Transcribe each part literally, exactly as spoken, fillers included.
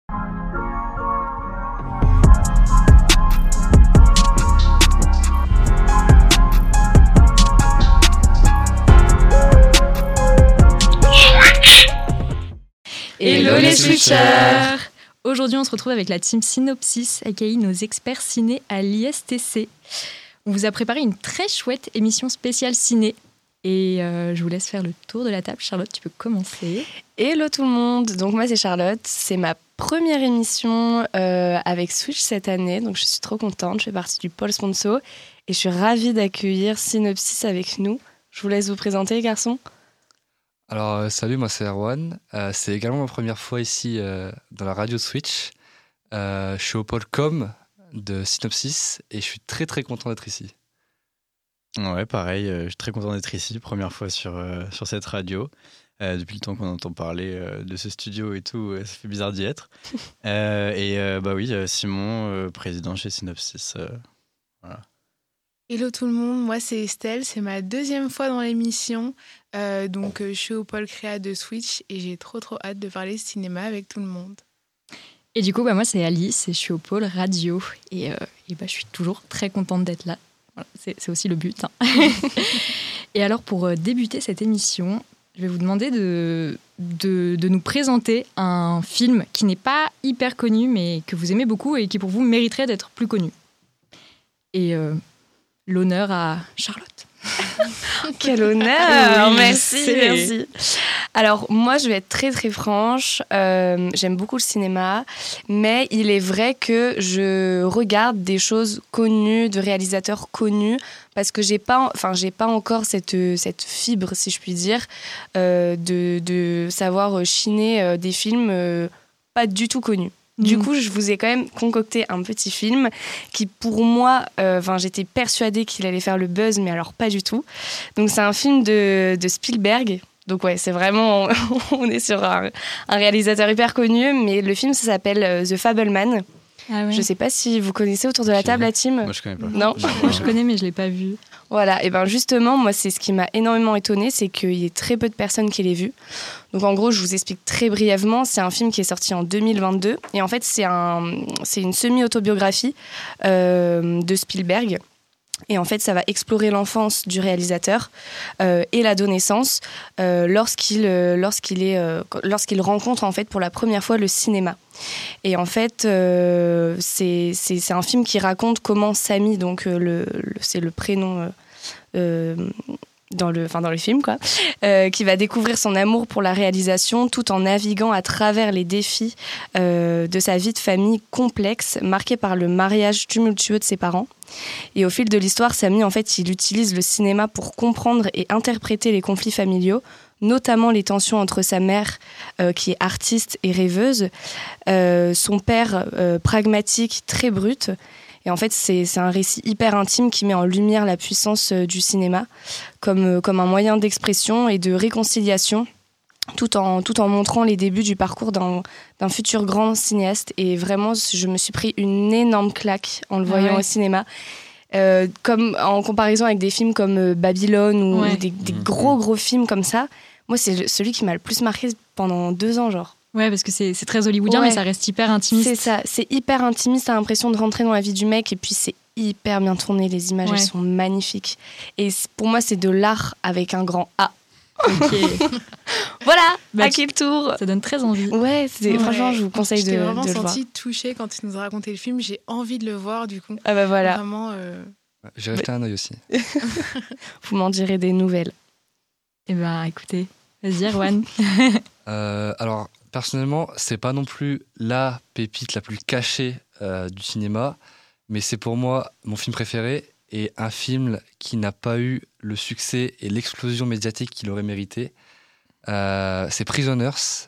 Hello les switchers! Aujourd'hui, on se retrouve avec la team Synopsis, aka nos experts ciné à l'I S T C. On vous a préparé une très chouette émission spéciale ciné. Et euh, je vous laisse faire le tour de la table. Charlotte, tu peux commencer. Hello tout le monde! Donc moi, c'est Charlotte. C'est ma première émission euh, avec Switch cette année. Donc je suis trop contente. Je fais partie du pôle sponsor. Et je suis ravie d'accueillir Synopsis avec nous. Je vous laisse vous présenter, les garçons. Alors, euh, salut, moi c'est Erwan. Euh, c'est également ma première fois ici euh, dans la radio Switch. Euh, je suis au pôle com de Synopsis et je suis très très content d'être ici. Ouais, pareil, euh, je suis très content d'être ici, première fois sur, euh, sur cette radio. Euh, depuis le temps qu'on entend parler euh, de ce studio et tout, euh, ça fait bizarre d'y être. euh, et euh, bah oui, euh, Simon, euh, président chez Synopsis. Euh, voilà. Hello tout le monde, moi c'est Estelle, c'est ma deuxième fois dans l'émission, euh, donc euh, je suis au pôle créa de Switch et j'ai trop trop hâte de parler cinéma avec tout le monde. Et du coup, bah, moi c'est Alice et je suis au pôle radio et, euh, et bah, je suis toujours très contente d'être là. Voilà, c'est, c'est aussi le but. Hein. Et alors pour euh, débuter cette émission, je vais vous demander de, de, de nous présenter un film qui n'est pas hyper connu mais que vous aimez beaucoup et qui pour vous mériterait d'être plus connu. Et... Euh, l'honneur à Charlotte. Quel honneur! Oui, merci, c'est... merci. Alors, moi, je vais être très, très franche. Euh, j'aime beaucoup le cinéma, mais il est vrai que je regarde des choses connues, de réalisateurs connus, parce que j'ai pas, enfin, j'ai pas encore cette, cette fibre, si je puis dire, euh, de, de savoir chiner des films euh, pas du tout connus. Du coup, je vous ai quand même concocté un petit film qui, pour moi, euh, j'étais persuadée qu'il allait faire le buzz, mais alors pas du tout. Donc, c'est un film de, de Spielberg. Donc, ouais, c'est vraiment... on est sur un, un réalisateur hyper connu, mais le film, ça s'appelle The Fabelman. Ah ouais. Je sais pas si vous connaissez autour de la table, la team. Moi, je connais pas. Non. Moi, je connais, mais je l'ai pas vu. Voilà, et bien justement, moi, c'est ce qui m'a énormément étonnée, c'est qu'il y ait très peu de personnes qui l'aient vu. Donc en gros, je vous explique très brièvement, c'est un film qui est sorti en deux mille vingt-deux, et en fait, c'est, un, c'est une semi-autobiographie euh, de Spielberg. Et en fait, ça va explorer l'enfance du réalisateur euh, et l'adolescence euh, lorsqu'il, euh, lorsqu'il, est, euh, lorsqu'il rencontre en fait pour la première fois le cinéma. Et en fait, euh, c'est, c'est, c'est un film qui raconte comment Samy, donc euh, le, le, c'est le prénom euh, euh, dans le, enfin dans le film, quoi, euh, qui va découvrir son amour pour la réalisation tout en naviguant à travers les défis euh, de sa vie de famille complexe, marquée par le mariage tumultueux de ses parents. Et au fil de l'histoire, Samy, en fait, il utilise le cinéma pour comprendre et interpréter les conflits familiaux, notamment les tensions entre sa mère, euh, qui est artiste et rêveuse, euh, son père euh, pragmatique, très brut. Et en fait, c'est, c'est un récit hyper intime qui met en lumière la puissance euh, du cinéma comme, euh, comme un moyen d'expression et de réconciliation, tout en, tout en montrant les débuts du parcours d'un, d'un futur grand cinéaste. Et vraiment, je me suis pris une énorme claque en le voyant ah ouais. au cinéma. Euh, comme, en comparaison avec des films comme euh, Babylone ou, ouais. ou des, des gros, gros films comme ça, moi, c'est celui qui m'a le plus marqué pendant deux ans, genre. Ouais, parce que c'est, c'est très hollywoodien, ouais. mais ça reste hyper intimiste. C'est ça, c'est hyper intimiste, t'as l'impression de rentrer dans la vie du mec, et puis c'est hyper bien tourné, les images, ouais. elles sont magnifiques. Et pour moi, c'est de l'art avec un grand A. Ok. Voilà, bah, à qui le tour. Ça donne très envie. Ouais, c'est, ouais. franchement, je vous conseille de, de le voir. J'ai vraiment senti touchée quand tu nous as raconté le film, j'ai envie de le voir, du coup. Ah bah voilà. Vraiment... Euh... J'ai jeté un œil aussi. Vous m'en direz des nouvelles. Eh ben, écoutez, vas-y, Erwan. euh, alors... Personnellement, c'est pas non plus la pépite la plus cachée euh, du cinéma, mais c'est pour moi mon film préféré et un film qui n'a pas eu le succès et l'explosion médiatique qu'il aurait mérité. Euh, c'est Prisoners.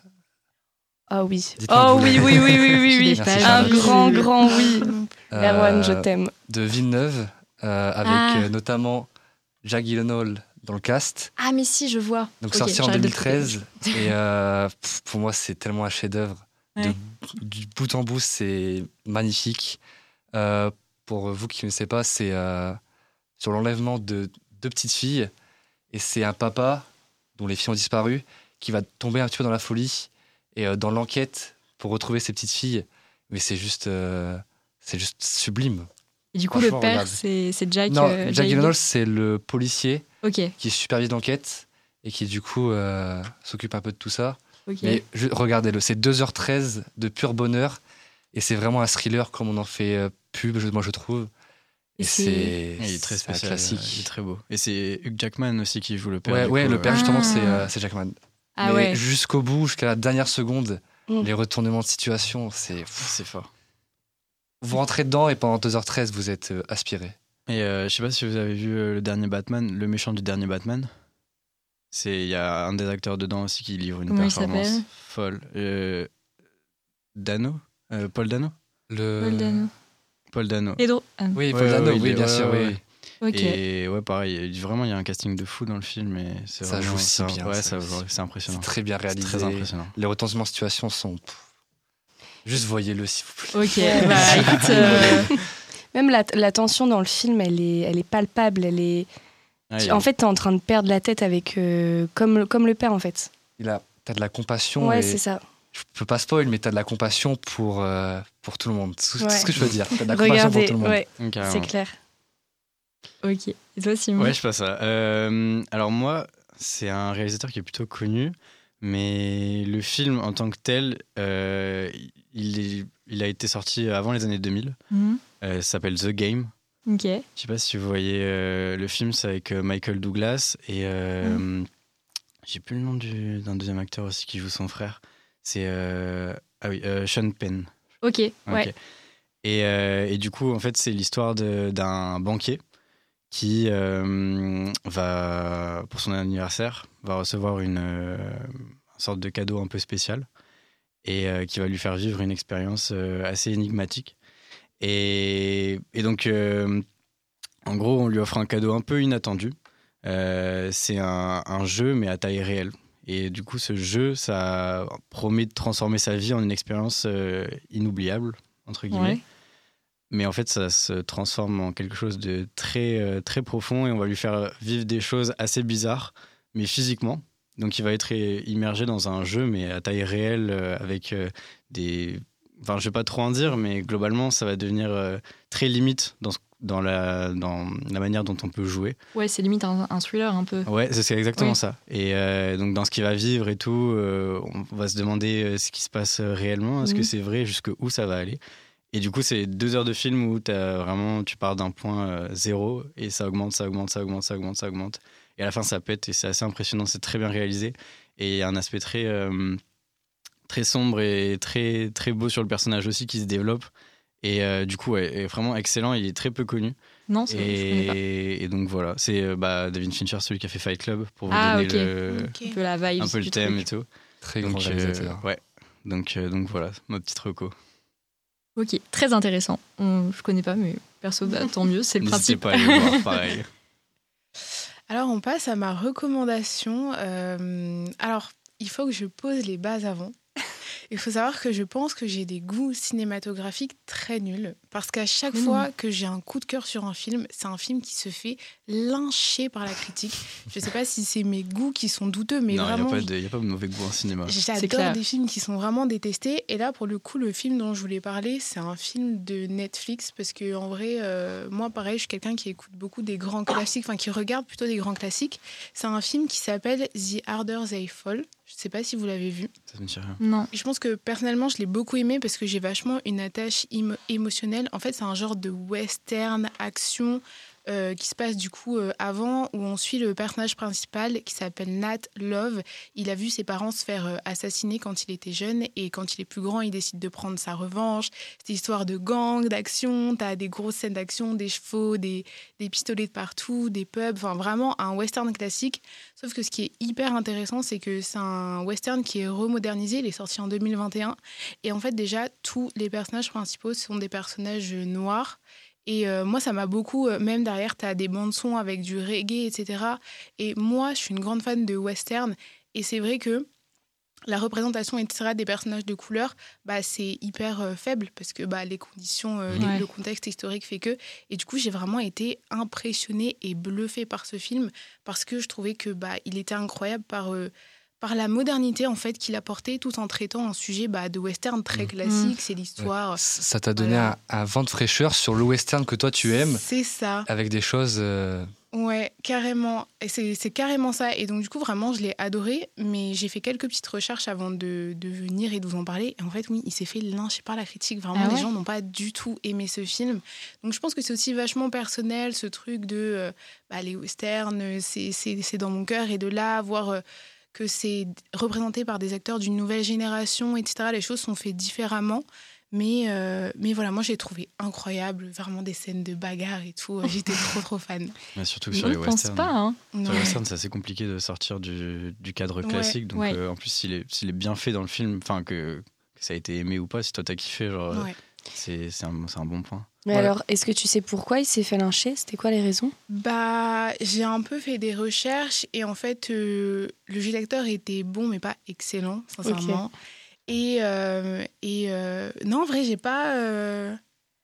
Ah oui. Oh oui, oui, oui, oui, oui, oui. Merci, un grand, grand oui. Euh, Erwan, je t'aime. De Villeneuve, euh, avec ah. euh, notamment Jake Gyllenhaal dans le cast. Ah mais si, je vois. Donc okay, sorti en deux mille treize et euh, pour moi c'est tellement un chef-d'œuvre. Ouais. De, du bout en bout c'est magnifique. Euh, pour vous qui ne savez pas, c'est euh, sur l'enlèvement de deux petites filles et c'est un papa dont les filles ont disparu qui va tomber un petit peu dans la folie et euh, dans l'enquête pour retrouver ses petites filles. Mais c'est juste, euh, c'est juste sublime. Et du coup, le Franchement, père, regarde. c'est, c'est Jack. Non, euh, Jack Jack- Gyllenhaal, c'est le policier Ok, qui supervise l'enquête et qui, du coup, euh, s'occupe un peu de tout ça. ok. Mais je- regardez-le, c'est deux heures treize de pur bonheur. Et c'est vraiment un thriller comme on en fait euh, pub, je- moi, je trouve. Et, Et c'est- c'est, Il est très c'est un spécial, classique. euh, il est très beau. Et c'est Hugh Jackman aussi qui joue le père. Ouais, du ouais coup, le euh, père, justement, Ah. c'est, euh, c'est Jackman. Ah Mais ouais. jusqu'au bout, jusqu'à la dernière seconde, Mm. les retournements de situation, c'est. pff, c'est fort. Vous rentrez dedans et pendant deux heures treize, vous êtes euh, aspiré. Et euh, je sais pas si vous avez vu euh, le dernier Batman, le méchant du dernier Batman. C'est il y a un des acteurs dedans aussi qui livre une Comment il performance s'appelle folle. Euh, Dano, Euh, Paul Dano, Le... Paul Dano. Paul Dano. Pedro. Ah, Oui, Ouais, Paul ouais, Dano, ouais, il oui, est- bien ouais, sûr, ouais, oui. ouais. ok. Et ouais, pareil, il- vraiment, il y a un casting de fou dans le film. Et c'est Ça vraiment- joue si c'est un- bien, Ouais, ça ça, joue si- c'est impressionnant. C'est très bien C'est réalisé. très impressionnant. Les retournements de situation sont. pff, Juste voyez-le, s'il vous plaît. Ok, bah écoute, euh, Même la, la tension dans le film, elle est, elle est palpable. Elle est... Ouais, il- En fait, t'es en train de perdre la tête avec euh, comme, le- comme le père, en fait. Il a, t'as de la compassion. Ouais, et c'est ça. Je peux pas spoil, mais t'as de la compassion pour, euh, pour tout le monde. C'est tout Ouais. ce que je veux dire. T'as de la compassion pour Regardez, tout le monde. ouais, carrément. c'est clair. ok. Et toi, Simon? Ouais, je passe ça. Euh, alors moi, c'est un réalisateur qui est plutôt connu, mais le film en tant que tel, euh, il, est- il a été sorti avant les années deux mille. Mhm. Euh, ça s'appelle The Game. Ok. Je sais pas si vous voyez euh, le film, c'est avec euh, Michael Douglas et euh, j'ai plus le nom du- d'un deuxième acteur aussi qui joue son frère. C'est euh, ah oui, euh, Sean Penn. Ok, ouais. Ok. Et, euh, et du coup, en fait, c'est l'histoire de- d'un banquier qui euh, va, pour son anniversaire, va recevoir une, euh, une sorte de cadeau un peu spécial et euh, qui va lui faire vivre une expérience euh, assez énigmatique. Et, et donc, euh, en gros, on lui offre un cadeau un peu inattendu. Euh, c'est un, un jeu, mais à taille réelle. Et du coup, ce jeu, ça promet de transformer sa vie en une expérience euh, inoubliable, entre guillemets. Ouais. Mais en fait, ça se transforme en quelque chose de très, euh, très profond et on va lui faire vivre des choses assez bizarres, mais physiquement. Donc, il va être é- immergé dans un jeu, mais à taille réelle, euh, avec euh, des... Enfin, je vais pas trop en dire, mais globalement, ça va devenir euh, très limite dans, ce- dans, la, dans la manière dont on peut jouer. Ouais, c'est limite un, un thriller un peu. Ouais, c'est c'est exactement Oui. ça. Et euh, donc, dans ce qu'il va vivre et tout, euh, on va se demander euh, ce qui se passe euh, réellement. Est-ce Mhm. que c'est vrai? Jusqu'où ça va aller? Et du coup, c'est deux heures de film où t'as vraiment, tu pars d'un point euh, zéro et ça augmente, ça augmente, ça augmente, ça augmente, ça augmente. Et à la fin, ça pète et c'est assez impressionnant. C'est très bien réalisé. Et il y a un aspect très, euh, très sombre et très, très beau sur le personnage aussi qui se développe. Et euh, du coup, ouais, est vraiment excellent. Il est très peu connu. Non, c'est je connais pas. Et, et donc voilà, c'est euh, bah, David Fincher, celui qui a fait Fight Club, pour vous Ah, donner ok. le, Ok. Un peu la vibe. un peu le du thème truc. et tout. Très Donc, grand euh, réalisateur. ouais. Donc, euh, donc voilà, ma petite reco. Ok, très intéressant. On- je connais pas, mais perso, bah, tant mieux, c'est le N'hésitez principe. pas à aller le voir, pareil. Alors, on passe à ma recommandation. Euh, alors, il faut que je pose les bases avant. Il faut savoir que je pense que j'ai des goûts cinématographiques très nuls. Parce qu'à chaque Mais fois non. que j'ai un coup de cœur sur un film, c'est un film qui se fait lyncher par la critique. Je sais pas si c'est mes goûts qui sont douteux, mais non, il vraiment... n'y a, pas de- y a pas de mauvais goût en cinéma. C'est J'adore clair. des films qui sont vraiment détestés. Et là, pour le coup, le film dont je voulais parler, c'est un film de Netflix. Parce que, en vrai, euh, moi, pareil, je suis quelqu'un qui écoute beaucoup des grands classiques, enfin, qui regarde plutôt des grands classiques. C'est un film qui s'appelle The Harder They Fall. Je sais pas si vous l'avez vu. Ça me dit rien. Non. Je pense que personnellement, je l'ai beaucoup aimé parce que j'ai vachement une attache émo- émotionnelle. En fait, c'est un genre de western action euh, qui se passe du coup euh, avant, où on suit le personnage principal qui s'appelle Nat Love. Il a vu ses parents se faire euh, assassiner quand il était jeune et quand il est plus grand, il décide de prendre sa revanche. C'est histoire de gang, d'action. T'as des grosses scènes d'action, des chevaux, des, des pistolets de partout, des pubs. Enfin, vraiment un western classique. Sauf que ce qui est hyper intéressant, c'est que c'est un western qui est remodernisé. Il est sorti en deux mille vingt et un. Et en fait, déjà, tous les personnages principaux sont des personnages noirs. Et euh, moi, ça m'a beaucoup... euh, même derrière, tu as des bandes-sons avec du reggae, et cetera. Et moi, je suis une grande fan de western. Et c'est vrai que la représentation, et cetera, des personnages de couleur, bah, c'est hyper euh, faible parce que bah, les conditions, euh, les- Ouais. le contexte historique fait que. Et du coup, j'ai vraiment été impressionnée et bluffée par ce film parce que je trouvais que bah, il était incroyable par, euh, par la modernité en fait qu'il apportait, tout en traitant un sujet bah, de western très classique. Mmh. C'est l'histoire. Ouais. Ça t'a donné voilà. un, un vent de fraîcheur sur le western que toi tu aimes. C'est ça. Avec des choses. Euh... Ouais, carrément. Et c'est, c'est carrément ça. Et donc, du coup, vraiment, je l'ai adoré. Mais j'ai fait quelques petites recherches avant de, de venir et de vous en parler. Et en fait, oui, il s'est fait lyncher par la critique. Vraiment, ah ouais les gens n'ont pas du tout aimé ce film. Donc, je pense que c'est aussi vachement personnel, ce truc de... Euh, bah, les westerns, c'est, c'est, c'est dans mon cœur. Et de là, voir euh, que c'est représenté par des acteurs d'une nouvelle génération, et cetera. Les choses sont faites différemment. Mais, euh, mais voilà, moi, j'ai trouvé incroyable, vraiment des scènes de bagarre et tout. J'étais trop, trop fan. Mais surtout que sur les westerns, pense pas, hein. sur les westerns, c'est assez compliqué de sortir du, du cadre classique. Ouais. Donc, ouais. euh, en plus, s'il est, s'il est bien fait dans le film, enfin, que, que ça a été aimé ou pas, si toi, t'as kiffé, genre, ouais. c'est, c'est, un, c'est un bon point. Mais ouais. alors, est-ce que tu sais pourquoi il s'est fait lyncher ? C'était quoi les raisons ? Bah, j'ai un peu fait des recherches et en fait, euh, le jeu d'acteur était bon, mais pas excellent, sincèrement. Okay. Et, euh, et euh, non, en vrai, j'ai pas... Euh...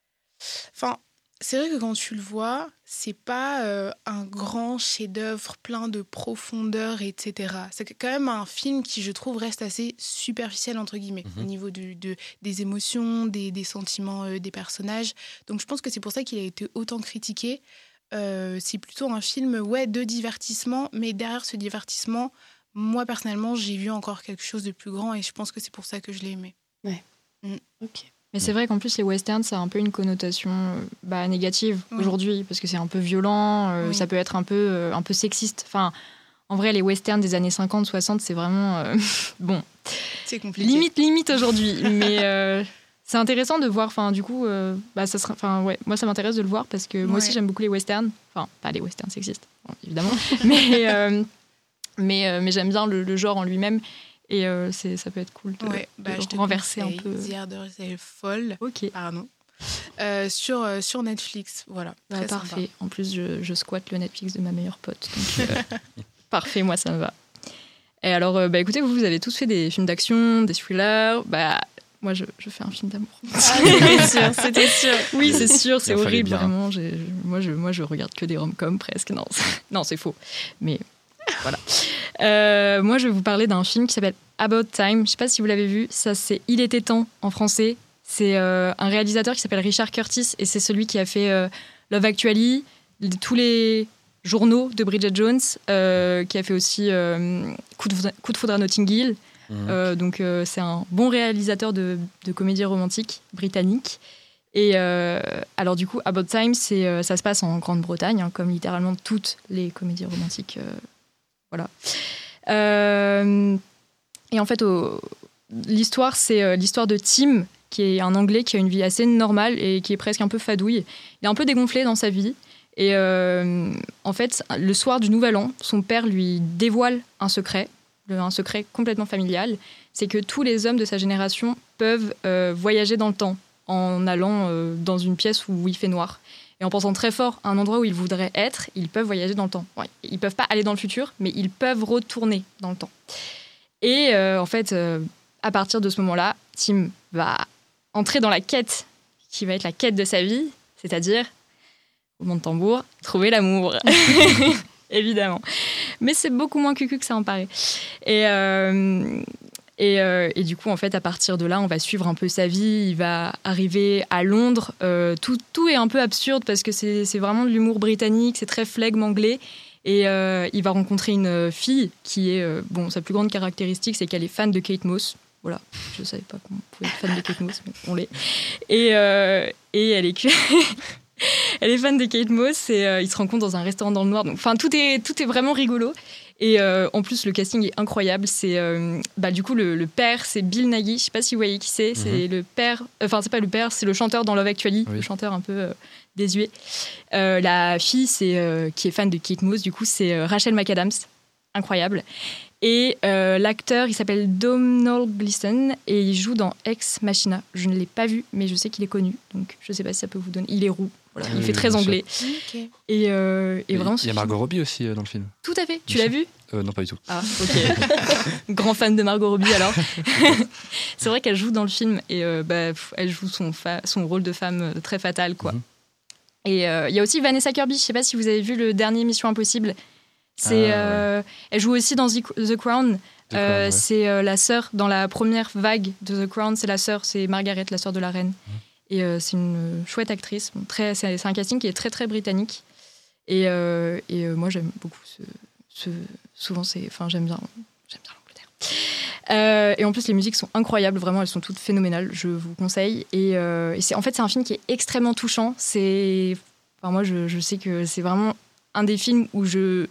Enfin, c'est vrai que quand tu le vois, c'est pas euh, un grand chef-d'œuvre plein de profondeur, et cetera. C'est quand même un film qui, je trouve, reste assez superficiel, entre guillemets, mm-hmm. au niveau de, de, des émotions, des, des sentiments euh, des personnages. Donc, je pense que c'est pour ça qu'il a été autant critiqué. Euh, c'est plutôt un film, ouais, de divertissement, mais derrière ce divertissement... Moi, personnellement, j'ai vu encore quelque chose de plus grand et je pense que c'est pour ça que je l'ai aimé. Ouais. Mm. Ok. Mais c'est vrai qu'en plus, les westerns, ça a un peu une connotation bah, négative oui. aujourd'hui, parce que c'est un peu violent, euh, oui. ça peut être un peu, euh, un peu sexiste. Enfin, en vrai, les westerns des années cinquante soixante, c'est vraiment... Euh, bon. C'est compliqué. Limite, limite aujourd'hui. Mais euh, c'est intéressant de voir, enfin, du coup, euh, bah, ça sera, enfin, ouais, moi, ça m'intéresse de le voir parce que ouais. moi aussi, j'aime beaucoup les westerns. Enfin, pas les westerns sexistes, bon, évidemment. mais... Euh, Mais, euh, mais j'aime bien le, le genre en lui-même et euh, c'est, ça peut être cool de, ouais, bah, de je te renverser un peu. The Other Folle, ok. pardon, euh, sur, euh, sur Netflix. Voilà, bah, très parfait. sympa. En plus, je, je squatte le Netflix de ma meilleure pote. Donc, euh, parfait, moi ça me va. Et alors, euh, bah, écoutez, vous, vous avez tous fait des films d'action, des thrillers. Bah, moi, je, je fais un film d'amour. Ah, c'était sûr, c'était sûr. Oui, c'est sûr, c'est horrible, vraiment. J'ai, moi, je, moi, je regarde que des rom-coms presque. Non, c'est, non, c'est faux. Mais... Voilà. Euh, moi, je vais vous parler d'un film qui s'appelle About Time. Je ne sais pas si vous l'avez vu. Ça, c'est Il était temps en français. C'est euh, un réalisateur qui s'appelle Richard Curtis et c'est celui qui a fait euh, Love Actually, tous les journaux de Bridget Jones, euh, qui a fait aussi euh, Coup de foudre, Coup de foudre à Notting Hill. Mmh. Euh, donc, euh, c'est un bon réalisateur de, de comédie romantique britannique. Et euh, alors, du coup, About Time, c'est, euh, ça se passe en Grande-Bretagne, hein, comme littéralement toutes les comédies romantiques. Euh, Voilà. Euh, et en fait, au, l'histoire, c'est euh, l'histoire de Tim, qui est un Anglais qui a une vie assez normale et qui est presque un peu fadouille. Il est un peu dégonflé dans sa vie. Et euh, en fait, le soir du Nouvel An, son père lui dévoile un secret, un secret complètement familial. C'est que tous les hommes de sa génération peuvent euh, voyager dans le temps en allant euh, dans une pièce où il fait noir. Et en pensant très fort à un endroit où ils voudraient être, ils peuvent voyager dans le temps. Ouais, ils ne peuvent pas aller dans le futur, mais ils peuvent retourner dans le temps. Et euh, en fait, euh, à partir de ce moment-là, Tim va entrer dans la quête qui va être la quête de sa vie, c'est-à-dire, au moment de tambour, trouver l'amour. Évidemment. Mais c'est beaucoup moins cucu que ça en paraît. Et... Euh, Et, euh, et du coup, en fait, à partir de là, on va suivre un peu sa vie. Il va arriver à Londres. Euh, tout, tout est un peu absurde parce que c'est, c'est vraiment de l'humour britannique, c'est très flegme anglais. Et euh, il va rencontrer une fille qui est... Euh, bon, sa plus grande caractéristique, c'est qu'elle est fan de Kate Moss. Voilà, je ne savais pas qu'on pouvait être fan de Kate Moss, mais on l'est. Et, euh, et elle est... elle est fan de Kate Moss et euh, ils se rencontrent dans un restaurant dans le noir. Enfin, tout est, tout est vraiment rigolo. Et euh, en plus, le casting est incroyable. C'est, euh, bah, du coup, le, le père, c'est Bill Nighy. Je ne sais pas si vous voyez qui c'est. Mm-hmm. C'est le père... Enfin, c'est pas le père, c'est le chanteur dans Love Actually. Oui. Le chanteur un peu euh, désuet. Euh, la fille, c'est, euh, qui est fan de Kate Moss, du coup, c'est euh, Rachel McAdams. Incroyable. Et euh, l'acteur, il s'appelle Domhnall Gleeson et il joue dans Ex Machina. Je ne l'ai pas vu, mais je sais qu'il est connu. Donc, je ne sais pas si ça peut vous donner... Il est roux. Voilà, il oui, fait très anglais. Okay. Et, euh, et, et vraiment, il y a Margot Robbie aussi euh, dans le film. Tout à fait. Tu l'as vu ? euh, Non, pas du tout. Ah, ok. Grand fan de Margot Robbie, alors. C'est vrai qu'elle joue dans le film et euh, bah, elle joue son, fa- son rôle de femme très fatal, quoi. Mm-hmm. Et il euh, y a aussi Vanessa Kirby. Je ne sais pas si vous avez vu le dernier Mission Impossible. C'est, ah, euh, ouais. Elle joue aussi dans The Crown. The Euh, Crown, ouais. C'est euh, la sœur, dans la première vague de The Crown, c'est la sœur, c'est Margaret, la sœur de la reine. Mmh. Et euh, c'est une euh, chouette actrice. Bon, très, c'est, c'est un casting qui est très très britannique. Et, euh, et euh, moi j'aime beaucoup ce. ce souvent, c'est, enfin, j'aime bien, j'aime bien l'Angleterre. Euh, et en plus, les musiques sont incroyables, vraiment, elles sont toutes phénoménales, je vous conseille. Et, euh, et c'est, en fait, c'est un film qui est extrêmement touchant. C'est, enfin, moi, je, je sais que c'est vraiment un des films où je,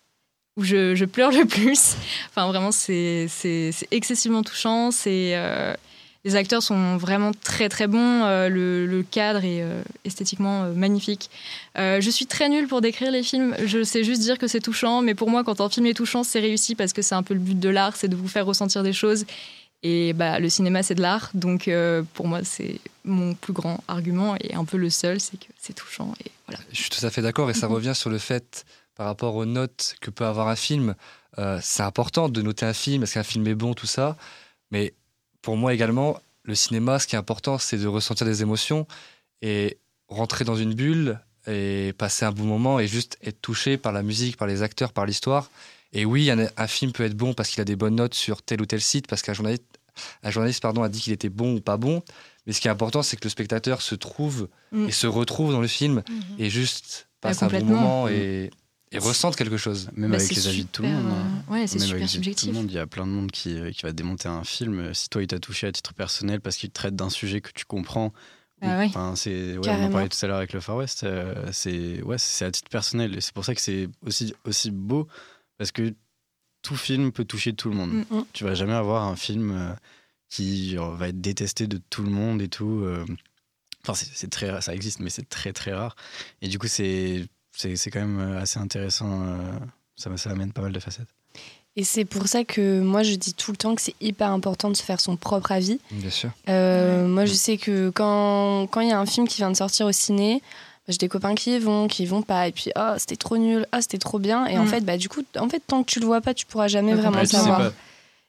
où je, je pleure le plus. Enfin, vraiment, c'est, c'est, c'est excessivement touchant. C'est, euh, les acteurs sont vraiment très, très bons. Euh, le, le cadre est euh, esthétiquement euh, magnifique. Euh, je suis très nulle pour décrire les films. Je sais juste dire que c'est touchant. Mais pour moi, quand un film est touchant, c'est réussi parce que c'est un peu le but de l'art, c'est de vous faire ressentir des choses. Et bah, le cinéma, c'est de l'art. Donc, euh, pour moi, c'est mon plus grand argument et un peu le seul, c'est que c'est touchant. Et voilà. Je suis tout à fait d'accord et ça Mhm. revient sur le fait, par rapport aux notes que peut avoir un film, euh, c'est important de noter un film, est-ce qu'un film est bon, tout ça. Mais pour moi également, le cinéma, ce qui est important, c'est de ressentir des émotions et rentrer dans une bulle et passer un bon moment et juste être touché par la musique, par les acteurs, par l'histoire. Et oui, un, un film peut être bon parce qu'il a des bonnes notes sur tel ou tel site, parce qu'un journaliste, un journaliste pardon, a dit qu'il était bon ou pas bon. Mais ce qui est important, c'est que le spectateur se trouve Mm. et se retrouve dans le film Mhm. et juste Bah, passe un bon complètement. moment et, et ressente quelque chose. Même Bah, avec c'est les avis de tout le super, monde. hein. euh, ouais, c'est Même super avec les avis de tout subjectif. le monde, il y a plein de monde qui, qui va démonter un film. Si toi, il t'a touché à titre personnel parce qu'il traite d'un sujet que tu comprends. Ah ou- ouais. enfin, c'est, ouais, on en Carrément. parlait tout à l'heure avec le Far West. euh, c'est, ouais, c'est à titre personnel. Et c'est pour ça que c'est aussi, aussi beau parce que tout film peut toucher tout le monde. Mm. Mm. Tu vas jamais avoir un film euh, qui genre, va être détesté de tout le monde et tout. euh. Enfin, c'est, c'est très rare, ça existe, mais c'est très très rare. Et du coup, c'est, c'est, c'est quand même assez intéressant. euh, ça, ça amène pas mal de facettes. Et c'est pour ça que moi, je dis tout le temps que c'est hyper important de se faire son propre avis. Bien sûr. Euh, Ouais. Moi, je sais que quand quand il y a un film qui vient de sortir au ciné, bah, j'ai des copains qui y vont, qui y vont pas, et puis ah c'était trop nul, ah c'était trop bien, et en Mm. fait bah du coup en fait tant que tu le vois pas, tu pourras jamais Ouais, vraiment Ouais, tu sais savoir. pas.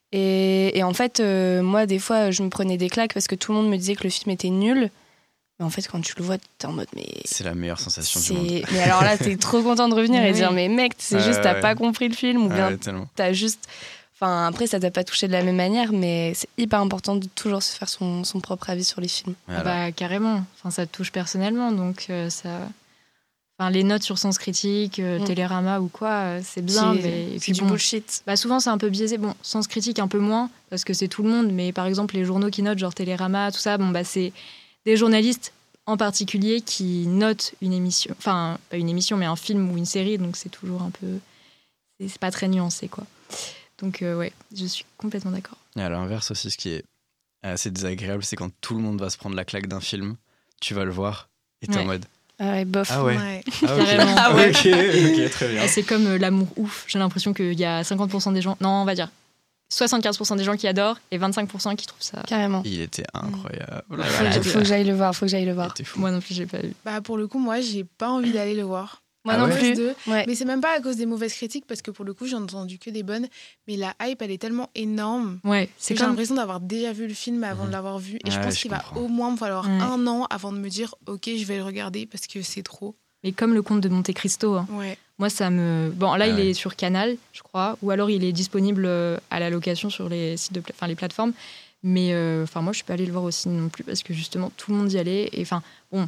Et, et en fait, euh, moi des fois, je me prenais des claques parce que tout le monde me disait que le film était nul. Mais en fait, quand tu le vois, t'es en mode mais C'est la meilleure sensation c'est. du monde. Mais alors là, t'es trop content de revenir et Oui. dire mais mec, c'est Ouais, juste t'as ouais. pas compris le film ou Ah bien ouais, tellement. t'as juste. Enfin, après, ça t'a pas touché de la même manière, mais c'est hyper important de toujours se faire son, son propre avis sur les films. Voilà. Bah, carrément. Enfin, ça te touche personnellement, donc euh, ça. Enfin, les notes sur Sens Critique, euh, Mm. Télérama ou quoi, euh, c'est bien, C'est- mais et c'est puis du bon, bullshit. bah, souvent c'est un peu biaisé. Bon, Sens Critique un peu moins parce que c'est tout le monde, mais par exemple les journaux qui notent, genre Télérama, tout ça, bon bah c'est des journalistes en particulier qui notent une émission, enfin pas une émission, mais un film ou une série, donc c'est toujours un peu, c'est c'est pas très nuancé quoi. Donc euh, ouais, je suis complètement d'accord. Et à l'inverse aussi, ce qui est assez désagréable, c'est quand tout le monde va se prendre la claque d'un film, tu vas le voir et t'es Ouais. en mode Ah ouais, bof. ah ouais, Ouais. ah ok, Carrément. ah ouais. ok, ok, très bien. Et c'est comme euh, l'amour ouf. J'ai l'impression qu'il y a cinquante pour cent des gens, non on va dire soixante-quinze pour cent des gens qui adorent et vingt-cinq pour cent qui trouvent ça. Carrément. Il était incroyable. Voilà, Faut, voilà. que- faut que j'aille le voir, faut que j'aille le Il voir. était fou. Moi non plus j'ai pas vu. Bah, pour le coup, moi, j'ai pas envie d'aller le voir. Moi Ah non ouais À plus. cause de- Ouais. Mais c'est même pas à cause des mauvaises critiques, parce que pour le coup, j'ai entendu que des bonnes. Mais la hype, elle est tellement énorme. Ouais, C'est c'est j'ai comme l'impression d'avoir déjà vu le film avant de l'avoir vu. Et je Ouais, pense je qu'il va comprends. au moins me falloir Ouais. un an avant de me dire, ok, je vais le regarder parce que c'est trop. mais comme le conte de Monte Cristo. Hein. Ouais. Moi, ça me. Bon, là, Ah il ouais. est sur Canal, je crois, ou alors il est disponible euh, à la location sur les sites de, pla- enfin les plateformes. Mais euh, enfin, moi, je suis pas allée le voir au ciné non plus parce que justement, tout le monde y allait. Et enfin, bon,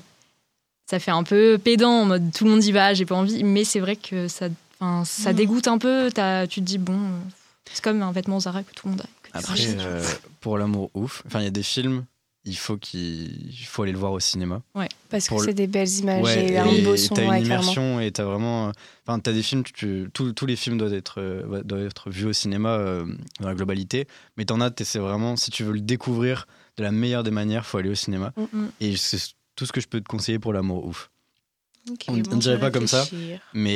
ça fait un peu pédant en mode tout le monde y va, j'ai pas envie. Mais c'est vrai que ça, enfin, ça Mm. dégoûte un peu. T'as- tu te dis bon, euh, c'est comme un vêtement Zara que tout le monde a. que tu Après, rachètes. euh, pour l'amour ouf, enfin il y a des films, il faut qu'il il faut aller le voir au cinéma. Parce que Pour le- c'est des belles images Ouais, et et un beau son, t'as une ouais, clairement. immersion et t'as vraiment, euh, enfin t'as des films, tu- tu- tous tous les films doivent être euh, doivent être vus au cinéma euh, dans la globalité, mais t'en as, c'est vraiment, si tu veux le découvrir de la meilleure des manières, faut aller au cinéma. Mm. Et c'est tout ce que je peux te conseiller pour l'amour ouf. Ok, On- on bon, dirait je vais pas comme ça. réfléchir. Mais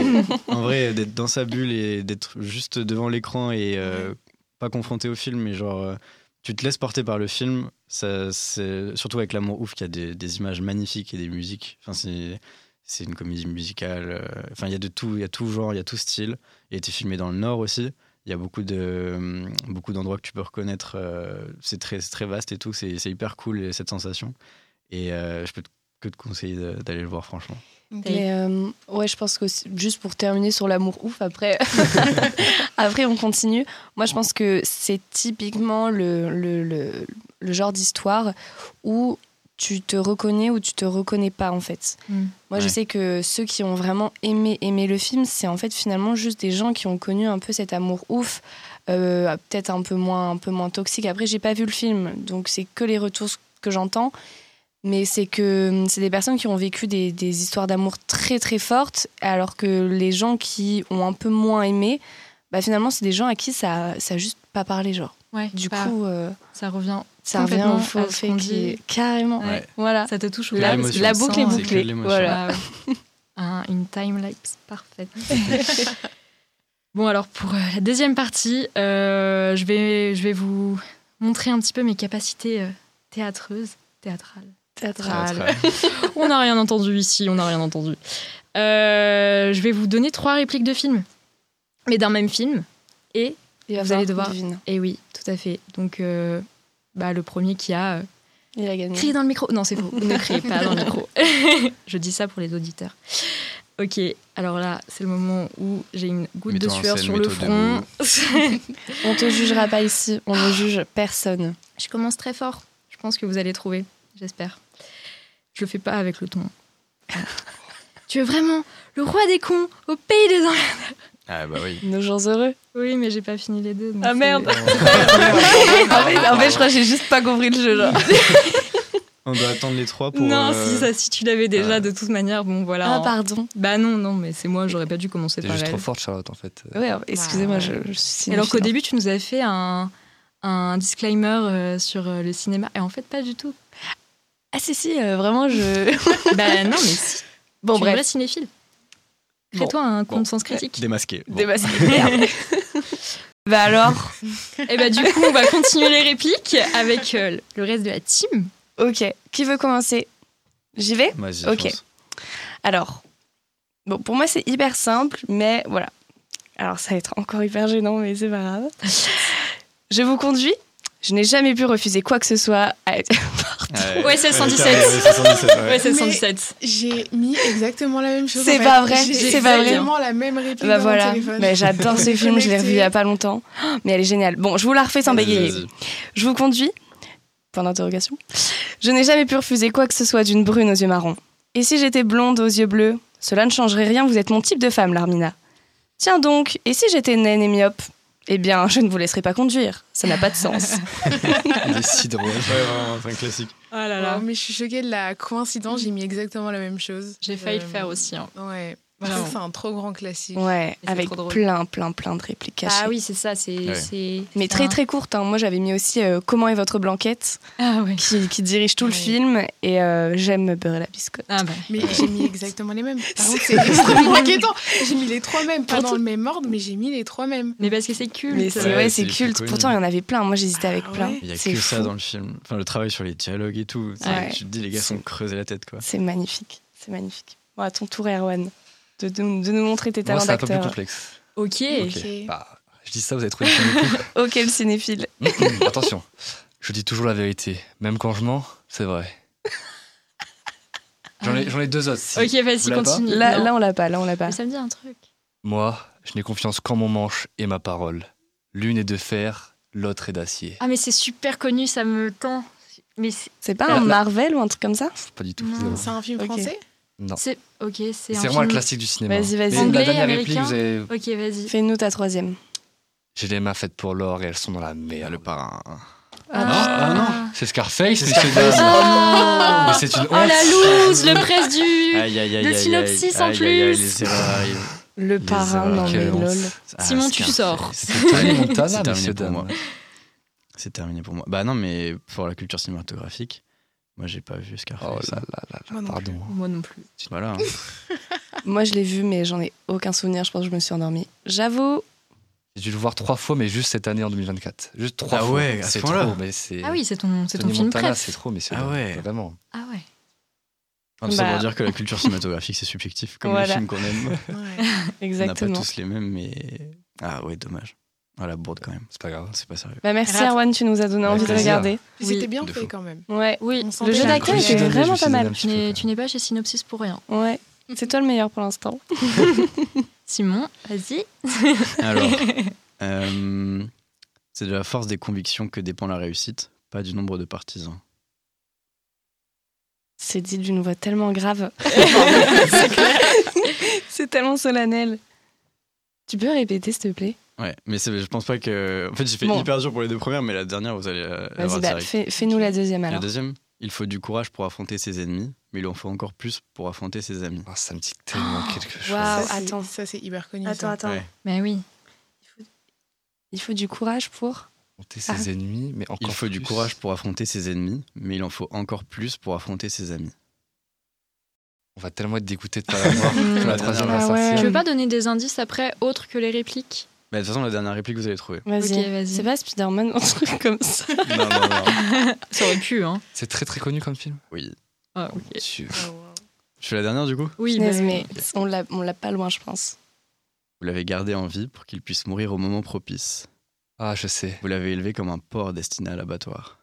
en vrai, d'être dans sa bulle et d'être juste devant l'écran et euh, pas confronté au film, mais genre euh, tu te laisses porter par le film, ça, c'est, surtout avec l'amour ouf, qu'il y a des, des images magnifiques et des musiques. Enfin, c'est, c'est une comédie musicale. euh, Enfin, il y a de tout, il y a tout genre, il y a tout style. Il a été filmé dans le Nord aussi. Il y a beaucoup, de, beaucoup d'endroits que tu peux reconnaître. euh, c'est, très, c'est très vaste et tout. C'est, c'est hyper cool, cette sensation. Et euh, je peux te- que te conseiller de- d'aller le voir, franchement. Ok. Mais euh, ouais, je pense que c'est- juste pour terminer sur l'amour ouf, après, après on continue. Moi, je pense que c'est typiquement le, le, le, le genre d'histoire où tu te reconnais ou tu te reconnais pas, en fait. Mm. Moi, je Ouais. sais que ceux qui ont vraiment aimé, aimé le film, c'est en fait finalement juste des gens qui ont connu un peu cet amour ouf, euh, peut-être un peu moins, un peu moins toxique. Après, j'ai pas vu le film, donc c'est que les retours que j'entends. Mais c'est que c'est des personnes qui ont vécu des, des histoires d'amour très très fortes, alors que les gens qui ont un peu moins aimé, bah finalement, c'est des gens à qui ça ça a juste pas parlé, genre. Ouais, Du bah, coup, euh, ça revient ça revient complètement au faux à ce fait qu'on qui dit. est carrément. Ouais. Voilà. Ça te touche Que au La, cœur, l'émotion. la tu boucle sens, est euh, C'est que bouclée. l'émotion. Voilà. Ah ouais. Un- une time-lapse parfaite. Bon, alors pour euh, la deuxième partie, euh, je, vais, je vais vous montrer un petit peu mes capacités euh, théâtreuses, théâtrales. Théâtral. Théâtrales. On n'a rien entendu ici, on n'a rien entendu. Euh, je vais vous donner trois répliques de films, mais d'un même film. Et, Il va Vous falloir allez qu'on devoir- devine. et oui, tout à fait. Donc, euh, bah, le premier qui a euh, Il a gagné. crié dans le micro. Non, c'est faux. Ne criez pas dans le micro. Je dis ça pour les auditeurs. Ok, alors là, c'est le moment où j'ai une goutte Mets-toi de en sueur scène, sur le mets-toi front. On te jugera pas ici, on ne juge personne. Je commence très fort. Je pense que vous allez trouver, j'espère. Je le fais pas avec le ton. Tu es vraiment le roi des cons au pays des anges. Ah bah oui. Nos jours heureux. Oui, mais j'ai pas fini les deux. donc Ah, c'est- merde. en, fait, en fait, je crois que j'ai juste pas compris le jeu. Genre. On doit attendre les trois pour. Non, euh, si, ça, si tu l'avais déjà, ah. de toute manière, bon voilà. Ah, hein. pardon. Bah non, non, mais c'est moi, j'aurais pas dû commencer T'es par juste elle. trop forte, Charlotte, en fait. Ouais, excusez-moi, je, je suis. Et alors qu'au cinéphile. début, tu nous avais fait un, un disclaimer euh, sur euh, le cinéma. Et en fait, pas du tout. Ah, si, si, euh, vraiment, je. Bah non, mais si. Bon, tu es une vraie bref. cinéphile. Bon, Crée-toi un compte bon. sens critique. Démasqué. Bon. Démasqué. Merde. Bah alors. Et bah du coup, on va continuer les répliques avec euh, le reste de la team. Ok, qui veut commencer? J'y vais? Vas-y, Ok. fonce. Alors, bon, pour moi, c'est hyper simple, mais voilà. Alors, ça va être encore hyper gênant, mais c'est pas grave. Je vous conduis. Je n'ai jamais pu refuser quoi que ce soit. à- Ouais, Ouais, c'est le cent dix-sept. ouais, c'est le cent dix-sept, ouais. Ouais, c'est le Mais- cent dix-sept. J'ai mis exactement la même chose. C'est en fait. pas vrai, J'ai c'est pas vrai. exactement la même réplique Bah dans voilà, mon téléphone. mais j'adore ce On est film, je l'ai revu il y a connectés. pas longtemps. Oh, mais elle est géniale. Bon, je vous la refais sans Vas-y, bégayer. vas-y. Je vous conduis. Point d'interrogation. Je n'ai jamais pu refuser quoi que ce soit d'une brune aux yeux marrons. Et si j'étais blonde aux yeux bleus, cela ne changerait rien, vous êtes mon type de femme, Larmina. Tiens donc, et si j'étais naine et myope? Eh bien, je ne vous laisserai pas conduire. Ça n'a pas de sens. Il est si drôle. Ouais, vraiment, c'est un classique. Oh là Oh, là. mais je suis choquée de la coïncidence, j'ai mis exactement la même chose. J'ai failli le Euh, faire aussi. hein. Ouais. Vraiment. Je trouve que c'est un trop grand classique. Ouais, c'est avec trop drôle. plein, plein, plein de répliques cachées. Ah oui, c'est ça. C'est, Ouais. c'est, Mais c'est très, un- très courte. hein. Moi, j'avais mis aussi euh, Comment est votre blanquette Ah ouais. qui, qui dirige tout le Ouais. film. Et euh, J'aime me beurrer la biscotte. Ah bah. Mais j'ai mis exactement les mêmes. Par contre, c'est extrêmement inquiétant. J'ai mis les trois mêmes, pas Pourtant- dans le même ordre, mais j'ai mis les trois mêmes. Mais parce que c'est culte. Mais c'est Ouais, ouais, c'est c'est culte. connu. Pourtant, il y en avait plein. Moi, j'hésitais avec Ah plein. ouais. Il y a C'est que ça fou. dans le film. Enfin, le travail sur les dialogues et tout. c'est- Ouais. Tu te dis, les gars sont creusés la tête, quoi. C'est magnifique. C'est magnifique. Bon, à ton tour, Erwan, de, de, de nous montrer tes Moi, talents c'est un peu plus d'acteur. complexe. Ok. Ok. Ok. Bah, je dis ça, vous avez trouvé le film. Ok, le cinéphile. Attention, je dis toujours la vérité. Même quand je mens, c'est vrai. J'en ai, j'en ai deux autres. si. Ok, vas-y, Vous l'avez pas continue. Là, Non. là, on l'a pas. Là, on l'a pas. Mais ça me dit un truc. Moi, je n'ai confiance qu'en mon manche et ma parole. L'une est de fer, l'autre est d'acier. Ah mais c'est super connu, ça me tend. Mais c'est, C'est pas Là, un là. Marvel ou un truc comme ça? Pas du tout. Non. zéro. C'est un film Ok. français? Non. c'est ok, c'est C'est un vraiment un film- classique du cinéma. Vas-y, vas-y. Mais Anglais, la dernière réplique, américain vous avez... Ok, vas-y. Fais-nous ta troisième. J'ai les mains faites pour l'or et elles sont dans la Ah, merde. le parrain. Ah, non. C'est Scarface, C'est messieurs, Scarface. dames. Mais c'est une honte. Oh la loose, le presse du. Aïe, aïe, aïe, Le aïe, synopsis aïe, en aïe, plus. aïe, aïe, les erreurs arrivent. Le Les parrain, erreurs, non mais quelle honte. lol. Ah, Simon, tu Scarface. sors. C'est Tony terminé. Montana, C'est terminé messieurs, pour dames. moi. C'est terminé pour moi. Bah non, mais pour la culture cinématographique, moi j'ai pas vu Scarface. Oh là là là là, Moi non pardon. Moi non plus. Voilà. hein. Moi, je l'ai vu, mais j'en ai aucun souvenir. Je pense que je me suis endormie. J'avoue. J'ai dû le voir trois fois, mais juste cette année en deux mille vingt-quatre. Juste trois Ah fois. ouais, à ce c'est point-là. trop, mais c'est. Ah oui, c'est ton, c'est ton Tony film Montana, préf. c'est trop, messieurs. Ah dames. ouais. Vraiment. Ah ouais. Enfin, ça Bah. veut dire que la culture cinématographique c'est subjectif, comme Voilà. les films qu'on aime. Ouais. On n'a pas Exactement. tous les mêmes, mais. Ah ouais, dommage. Ah la bourde quand même. C'est pas grave. C'est pas sérieux. Bah, merci Rat- Erwan, tu nous as donné Avec envie de plaisir. regarder. Puis Oui. C'était bien De fait fou. quand même. Ouais. Oui, On Le sentait jeu la d'accueil cuisine. était Je me suis vraiment donné pas un mal. petit tu peu, n'es, quoi. tu n'es pas chez Synopsis pour rien. Ouais. C'est toi le meilleur pour l'instant. Simon, vas-y. Alors, euh, c'est de la force des convictions que dépend la réussite, pas du nombre de partisans. C'est dit d'une voix tellement grave. C'est clair. C'est tellement solennel. Tu peux répéter, s'il te plaît? Ouais, mais c'est, je pense pas que... En fait, j'ai fait Bon. hyper dur pour les deux premières, mais la dernière, vous allez euh, Vas-y, avoir bah, direct. fais, fais-nous la deuxième La alors. deuxième, il faut du courage pour affronter ses ennemis, mais il en faut encore plus pour affronter ses amis. Ah, ça me dit tellement quelque chose. Waouh. Ça, c'est- attends. Ça, c'est hyper connu. Attends, ça. attends. Ouais. Mais oui. Il faut du courage pour... Affronter ses Ah. ennemis, mais encore Il faut du plus. courage pour affronter ses ennemis, mais il en faut encore plus pour affronter ses amis. On va tellement être dégoûté de pas l'avoir. Mm. La troisième va Ah sortir. ouais. Tu veux pas donner des indices après, autres que les répliques? Bah, de toute façon, la dernière réplique, vous allez trouver. Vas-y. Ok, vas-y. C'est pas Spider-Man, un truc comme ça. non, non, non. Ça aurait pu, hein. C'est très très connu comme film. Oui. Ah, ok. Dieu. Je fais la dernière, du coup. Oui, Punaise, bah, mais on l'a, on l'a pas loin, je pense. Vous l'avez gardé en vie pour qu'il puisse mourir au moment propice. Ah, je sais. Vous l'avez élevé comme un porc destiné à l'abattoir.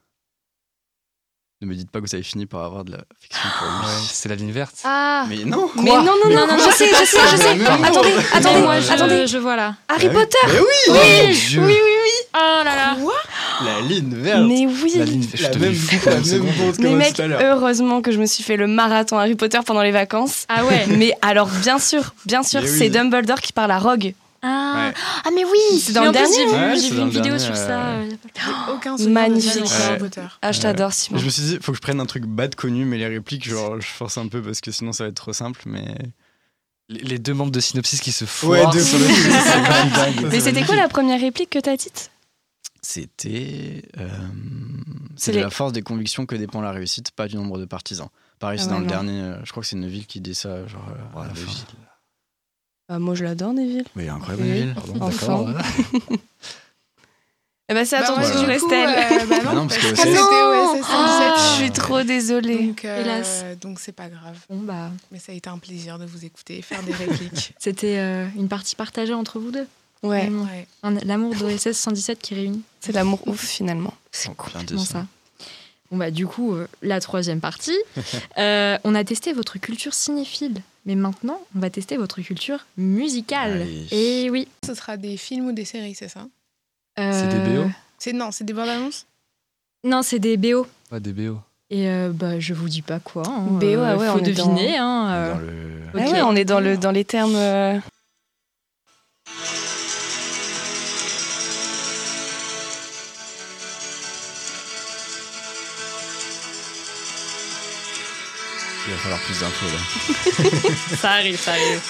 Ne me dites pas que vous avez fini par avoir de la fiction pour lui. Ouais, c'est la ligne verte. Ah. Mais non. Mais non, non, Mais non, non, non, je sais, je sais, je sais. Mais non. Attendez, Mais attendez, moi, je, attendez. je vois là. Harry Ah oui. Potter. Mais oui. Oh, mon Dieu. Oui, oui, Oh là là. La ligne verte. oui. Mais oui. La ligne verte. Je La te même, fou la pendant une même seconde. bande que Mais moi mec, tout à l'heure. heureusement que je me suis fait le marathon Harry Potter pendant les vacances. Ah ouais. Mais alors, bien sûr, bien sûr, Mais oui. c'est Dumbledore qui parle à Rogue. Ah. Ouais. Ah mais oui. C'est dans Mais le en plus, dernier. J'ai vu, Ouais, j'ai c'est vu dans une le vidéo dernier, sur ça. euh, euh, y a pas longtemps. J'ai aucun souvenir Magnifique. de ça dans Harry Ouais. Potter. Ah, je t'adore, Simon. Je me suis dit, faut que je prenne un truc bad connu, mais les répliques, genre, je force un peu parce que sinon ça va être trop simple. Mais Les, les deux membres de Synopsis qui se ouais, foirent deux sur le film, c'est quand même dingue. Mais c'était quoi la première réplique que t'as dite? C'était. euh, C'est c'est de les- la force des convictions que dépend la réussite, pas du nombre de partisans. Pareil, Ah c'est ouais, dans le non. dernier. euh, Je crois que c'est Neville qui dit ça. Genre, euh, à Ouais, la fin. Neville. Bah, moi, je l'adore, Neville. Mais il est incroyable, Oui. Neville. Pardon, Enfin. d'accord. ouais. Eh ben, c'est à Bah, ton moi, tour, du coup, Estelle. euh, bah non, Ah non, parce que parce O S S que c'était Ah O S S Ah, cent dix-sept. je suis trop désolée. Donc, euh, Hélas. donc c'est pas grave. Bon bah, Mais ça a été un plaisir de vous écouter et faire des répliques. c'était euh, une partie partagée entre vous deux. Ouais, Vraiment. Ouais. Un- L'amour d'O S S cent dix-sept qui réunit. c'est l'amour ouf, finalement. C'est Oh, bien complètement dit, ça. ça. Bon bah du coup, euh, la troisième partie, euh, on a testé votre culture cinéphile, mais maintenant on va tester votre culture musicale. Allez. Et oui. Ce sera des films ou des séries, c'est ça? C'est des B O? C'est non, c'est des bandes annonces. Non, c'est des B O. Ouais, des B O. Et euh, bah je vous dis pas quoi. Hein. B O, ah ouais, faut on est deviner. Hein, euh. Dans le... Ah Ok. ouais, on est dans, le, dans les termes... euh, Il va falloir plus d'infos là. Ça arrive, ça arrive.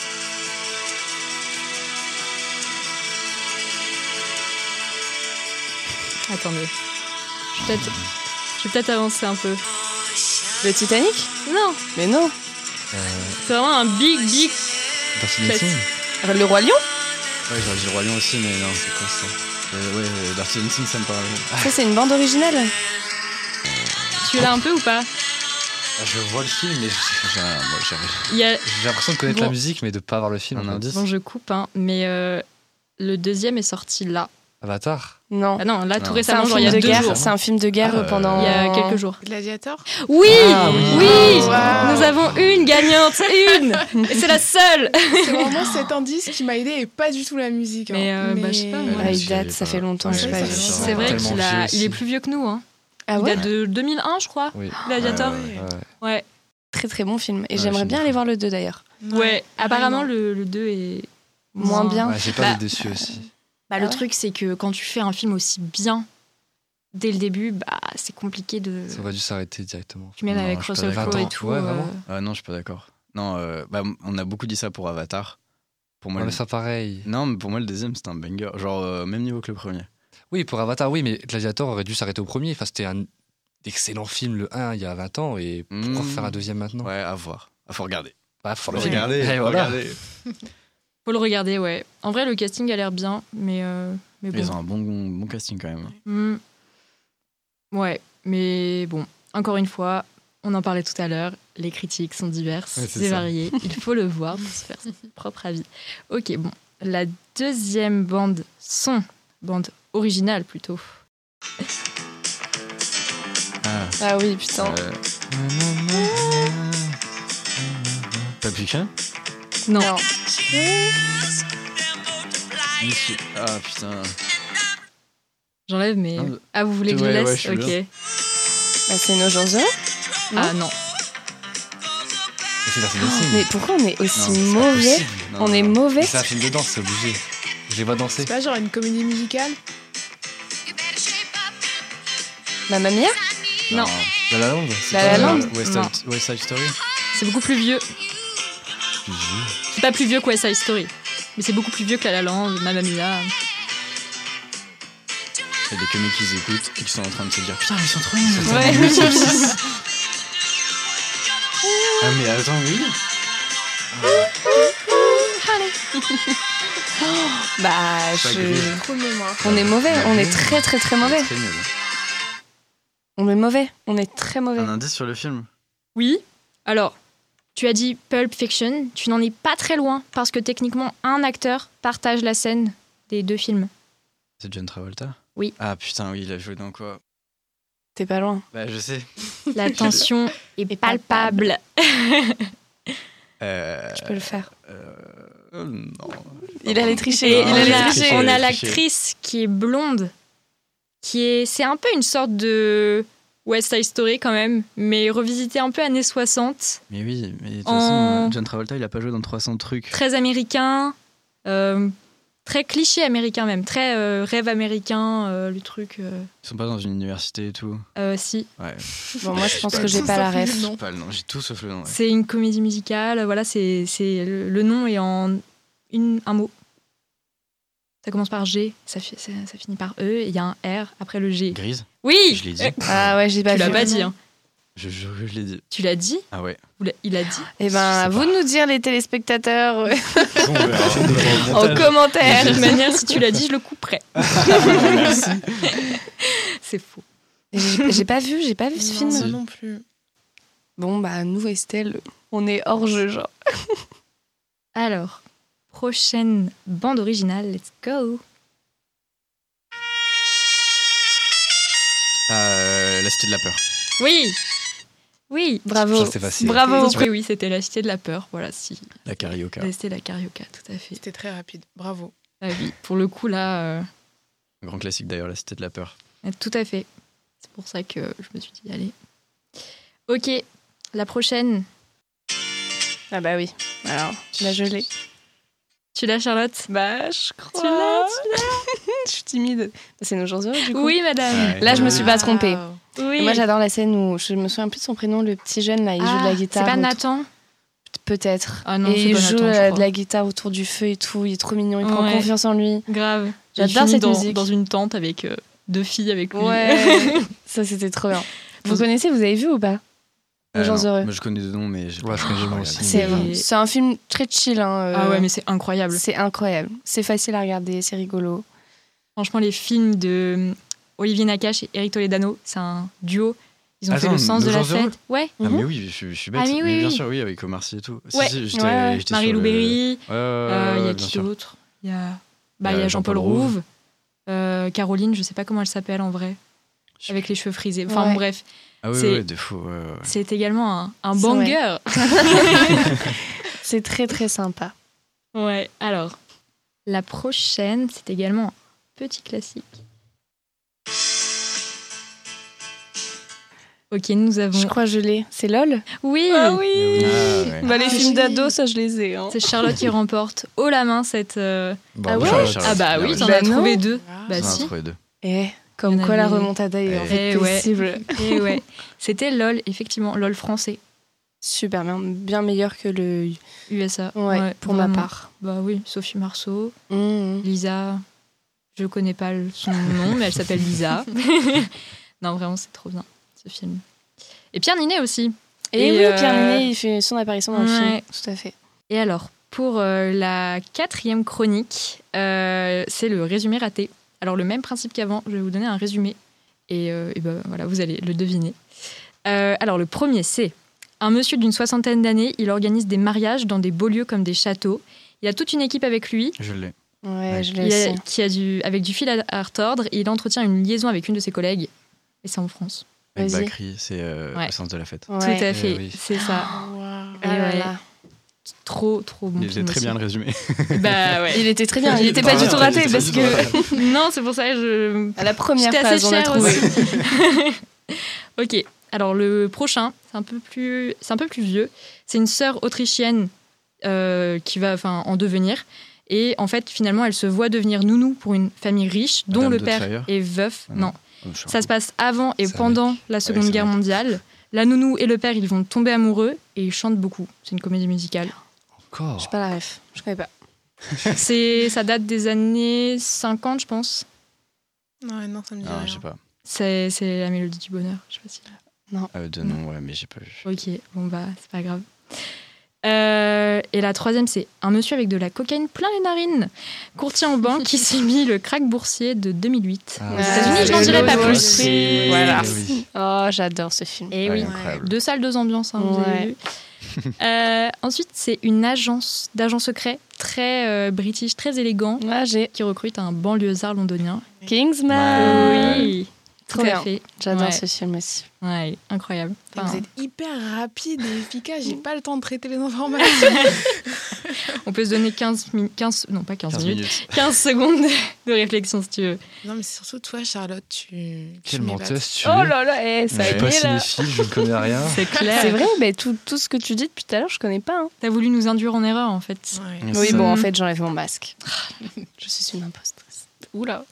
Attendez. Je vais peut-être je vais peut-être avancer un peu. Le Titanic? Non, Mais non. Euh, c'est vraiment un big, big. Darcy Classique. Nelson. Le Roi Lion? Ouais, j'aurais dit Roi Lion aussi, mais non, c'est quoi ça euh, Ouais, euh, Darcy Nelson, ça me parle. Ça, c'est une bande originale. Tu l'as un peu ou pas? Ah, je vois le film, mais j'ai- J'ai rien, moi, j'avais Il y a... j'ai l'impression de connaître Bon. la musique, mais de pas avoir le film. un en fait. indice. Bon, je coupe, hein, mais euh, le deuxième est sorti là. Avatar. Non. Ah non, là, tout Non. C'est un récemment, genre il film y a de deux guerre. jours. C'est un film de guerre Ah, euh, pendant... Il y a quelques jours. Gladiator. Oui, Ah, oui, oui. Wow. Nous avons une gagnante, une, et c'est la seule. C'est vraiment cet indice qui m'a aidé et pas du tout la musique. hein. Mais, euh, bah, je sais pas, Ah, moi. Ouais, il date, ça fait longtemps, Ouais, je sais pas. ça vu. fait longtemps. C'est vrai Tellement qu'il a... vieux aussi. il est plus vieux que nous. Hein. Ah Il ouais? date de deux mille un, je crois, Oui. Gladiator. Ouais, Ouais. Ouais. Très très bon film. Et Ouais, j'aimerais film bien de aller fou. voir le deux d'ailleurs. Ouais, apparemment, Vraiment. le, le deux est Moins bien. Ouais, j'ai pas Bah, été déçu aussi. Bah, Ah le ouais truc, c'est que quand tu fais un film aussi bien dès le début, bah, c'est compliqué de. Ça aurait dû s'arrêter directement. Tu mets Non, avec je suis pas Russell Crowe d'accord. et tout. Ouais, vraiment. euh, Ah non, je suis pas d'accord. Non, euh, bah, on a beaucoup dit ça pour Avatar. Pour moi, Ouais, le... mais ça pareil. Non, mais pour moi, le deuxième, c'était un banger. Genre, euh, même niveau que le premier. Oui, pour Avatar, oui, mais Gladiator aurait dû s'arrêter au premier. Enfin, c'était un excellent film, le un, il y a vingt ans. Et pourquoi Mmh. faire un deuxième maintenant? Ouais, à voir. Ah, faut regarder. Bah, faut Faut le regarder. Et faut voilà. regarder. Faut le regarder, ouais. En vrai, le casting a l'air bien, mais. euh, mais bon. Ils ont un bon, bon casting quand même. Hmm. Ouais, mais bon, encore une fois, on en parlait tout à l'heure, les critiques sont diverses Ouais, c'est et ça. variées. Il faut le voir pour se faire son propre avis. Ok, bon. La deuxième bande son, bande originale plutôt. Ah, Ah oui, putain. euh, Pulp Fiction. Non. Non. Monsieur- Ah putain. J'enlève, mais. Non, Ah, vous voulez que je ouais, le ouais, laisse je suis Ok. bien. Bah, c'est nos gens heureux. Ah non. C'est personne aussi. Mais pourquoi on est Non, aussi c'est pas mauvais possible. Non, On non, est non. mauvais. C'est un film de danse, c'est obligé. Je les vois danser. C'est pas genre une comédie musicale? Mamma Mia. Non. La La Land. c'est La pas- La Land West Non. Side, West Side Story. C'est beaucoup plus vieux. Plus vieux. C'est pas plus vieux que West Side Story. Mais c'est beaucoup plus vieux que La La Land, Mamma Mia. Il y a des comiques qui écoutent et qui sont en train de se dire putain, ils sont trop nuls. Ouais. Ah, mais attends, oui. Bah, Pas je... grave. Trop de mémoire. on est mauvais. On est Grave. très très très mauvais. Très nul. On est mauvais. On est très mauvais. Un indice sur le film. Oui. Alors, tu as dit Pulp Fiction. Tu n'en es pas très loin parce que techniquement, un acteur partage la scène des deux films. C'est John Travolta. Oui. Ah putain, oui, il a joué dans quoi? T'es pas loin. Bah, je sais. La tension est palpable. Euh, Je peux le faire. euh, euh, non. Il allait tricher. Et Il on allait a, tricher. on a tricher. l'actrice qui est blonde, qui est, c'est un peu une sorte de West Side Story quand même, mais revisité un peu années soixante, Mais oui, mais de toute En- façon, John Travolta, il a pas joué dans trois cents trucs. très américain, euh, très cliché américain même, très euh, rêve américain, euh, le truc. Euh, Ils sont pas dans une université et tout. euh, si, Ouais. Bon, moi, je pense Pas que j'ai tout pas la sauf le ref. nom. Pas le nom, j'ai tout sauf le nom. Ouais. c'est une comédie musicale. Voilà, c'est, c'est le, le nom est en une, un mot. Ça commence par G, ça, fi- ça, ça finit par E, et il y a un R après le G. Grise, Oui, je l'ai dit. Ah ouais, j'ai pas tu l'as vu. pas dit. Hein. Je jure que je l'ai dit. Tu l'as dit Ah ouais. Ou l'a- il a dit. Eh ben, à vous de nous dire, les téléspectateurs, euh, Bon, on verra. en commentaire. De toute manière, si tu l'as dit, je le couperai. C'est faux. J'ai j'ai pas vu, j'ai pas vu ce Non, film. moi non plus. Bon, bah, nous, Estelle, on est hors jeu, genre. Alors, prochaine bande originale, let's go. Euh, la Cité de la Peur. Oui, oui, Bravo. Ça, c'est facile. Bravo. Oui, oui, c'était la Cité de la Peur. Voilà, si. La Carioca. C'était la Carioca, tout à fait. C'était très rapide. Bravo. Ah oui, pour le coup, là, euh, Un grand classique d'ailleurs, la Cité de la Peur. tout à fait. C'est pour ça que je me suis dit, allez. Ok, la prochaine. Ah bah oui. Alors, là, je l'ai. Tu l'as, Charlotte? Bah, je crois. Tu l'as, Je suis timide. C'est nos jours heureux, du coup. Oui, madame. Ouais. Là, je me suis pas Wow. trompée. Oui. Et moi, j'adore la scène où je me souviens plus de son prénom, le petit jeune là, il joue de Ah, la guitare. C'est pas autour- Nathan? Peut-être. Ah non, et c'est il pas joue Nathan, je euh, crois. de la guitare autour du feu et tout. Il est trop mignon. Il prend Ouais. confiance en lui. Grave. J'adore Il finit cette dans, musique. dans une tente avec euh, deux filles avec lui. Ouais. Ça, c'était trop bien. Vous connaissez, vous avez vu ou pas Les gens non, heureux. Moi, je connais deux noms, mais j'ai Ouais, pas- je connais le nom pas aussi. regardé. C'est c'est un film très chill. Hein, euh, Ah ouais, mais c'est incroyable. c'est incroyable. C'est facile à regarder, c'est rigolo. Franchement, les films de Olivier Nakache et Eric Toledano, c'est un duo. Ils ont fait Attends, Le Sens Nos de la Jours Heureux fête. Ouais. Ah, mais oui, je, suis- je suis bête. Ah, mais oui, bien oui. sûr, oui, avec Omar Sy et tout. Si, Ouais. si, j'étais- Ouais, ouais. j'étais Marie sur Lou le- Berry. Ouais, ouais, Euh, Il y ouais, a bien qui sûr. d'autre Il y a, bah, Il y il a y a Jean-Paul Jean-Paul Rouve. Rouve. Euh, Caroline, je sais pas comment elle s'appelle en vrai. Avec les cheveux frisés. Enfin, Ouais. bon, bref. Ah oui, C'est- ouais, de fou. Ouais, ouais. C'est également un, un C'est banger. C'est très très sympa. Ouais, alors, la prochaine, c'est également un petit classique. Ok, nous avons... Je crois que je l'ai. C'est LOL Oui, Ah oui Ah, ouais. Bah, les Ah, films oui. d'ado, ça, je les ai. Hein. c'est Charlotte qui remporte haut la main cette... euh, Bravo, ouais Charlotte. Charlotte. Ah bah Bien oui, ouais. t'en Bah as non. trouvé deux. Wow. Bah J'en ai si. trouvé deux. Eh, comme Il y en quoi la avait- remontada est en Eh fait Eh ouais. possible. Et ouais, c'était LOL, effectivement, LOL français, Super bien, bien meilleur que le U S A. ouais, pour ma vraiment. part. Bah oui, Sophie Marceau, Mmh. Lisa, je connais pas le- son nom, mais elle s'appelle Lisa. Non, vraiment, c'est trop bien, ce film. Et Pierre Ninet aussi. Et, Et oui, euh, Pierre Ninet, il fait son apparition dans le film. ouais. Tout à fait. Et alors, pour euh, la quatrième chronique, euh, c'est le résumé raté. Alors, le même principe qu'avant, je vais vous donner un résumé. Et, euh, et ben voilà, vous allez le deviner. Euh, alors, le premier, c'est un monsieur d'une soixantaine d'années. Il organise des mariages dans des beaux lieux comme des châteaux. Il a toute une équipe avec lui. Je l'ai. Ouais, Ouais. je Il le a- sais. qui a du, avec du fil à, à retordre. Et il entretient une liaison avec une de ses collègues. Et c'est en France. Avec Vas-y. Bakri, c'est euh, Ouais. le sens de la fête. Ouais. Tout à fait, oui. c'est ça. Wow. Ah là Et ouais. là. trop, trop bon. Il était film très aussi. bien le résumé. Bah ouais. Il était très bien, il Il n'était était pas du tout pas raté mal, parce il était pas du tout que Non, c'est pour ça que je. à la première J'étais page assez on a chère trouvé. aussi. Ok, alors le prochain, c'est un peu plus, c'est un peu plus vieux. C'est une sœur autrichienne euh, qui va, enfin, en devenir. Et en fait, finalement, elle se voit devenir nounou pour une famille riche, dont Madame le de père Tfire. est veuf. Ah non. non. Oh, je suis Ça un se passe avant et C'est un pendant mec. la Seconde c'est un Guerre mec. mondiale. La nounou et le père, ils vont tomber amoureux et ils chantent beaucoup. C'est une comédie musicale. Encore. Je sais pas la ref, je connais pas. C'est, ça date des années cinquante, je pense. Non, non, ça me dit Ah, rien. je sais pas. C'est, c'est la mélodie du bonheur. Je sais pas si. Euh, de nom, ouais, mais j'ai pas vu. Ok, bon bah c'est pas grave. Euh, et la troisième, c'est un monsieur avec de la cocaïne plein les narines, courtier en banque qui subit le krach boursier de deux mille huit. Ah, Aux ouais. États-Unis, je n'en le dirai pas Wall plus. Street. Voilà. Oui. Oh, j'adore ce film. Et Ouais, oui, incroyable. deux salles, deux ambiances, hein, vous avez Ouais. vu. Euh, ensuite, c'est une agence d'agents secrets très euh, british, très élégant, Moi, j'ai qui recrute un banlieusard londonien. Kingsman. Oui, Trop tout à bien. fait. J'adore Ouais. ce film aussi. Ouais, incroyable. Et Enfin, Vous êtes hyper rapide et efficace, j'ai pas le temps de traiter les informations. on peut se donner quinze, min- quinze, non pas quinze quinze minutes, minutes. quinze secondes de réflexion si tu veux. Non, mais c'est surtout toi, Charlotte, tu. tu Quelle m'épates. menteuse tu Oh es. là là, eh, Je ça suis y pas est là. cinéphile, je ne connais rien. C'est clair. C'est vrai, mais tout, tout ce que tu dis depuis tout à l'heure, je connais pas. Hein. T'as voulu nous induire en erreur en fait. Ouais. Ouais, Oui, ça- bon, en fait, j'enlève mon masque. Je suis une impostrice. Oula.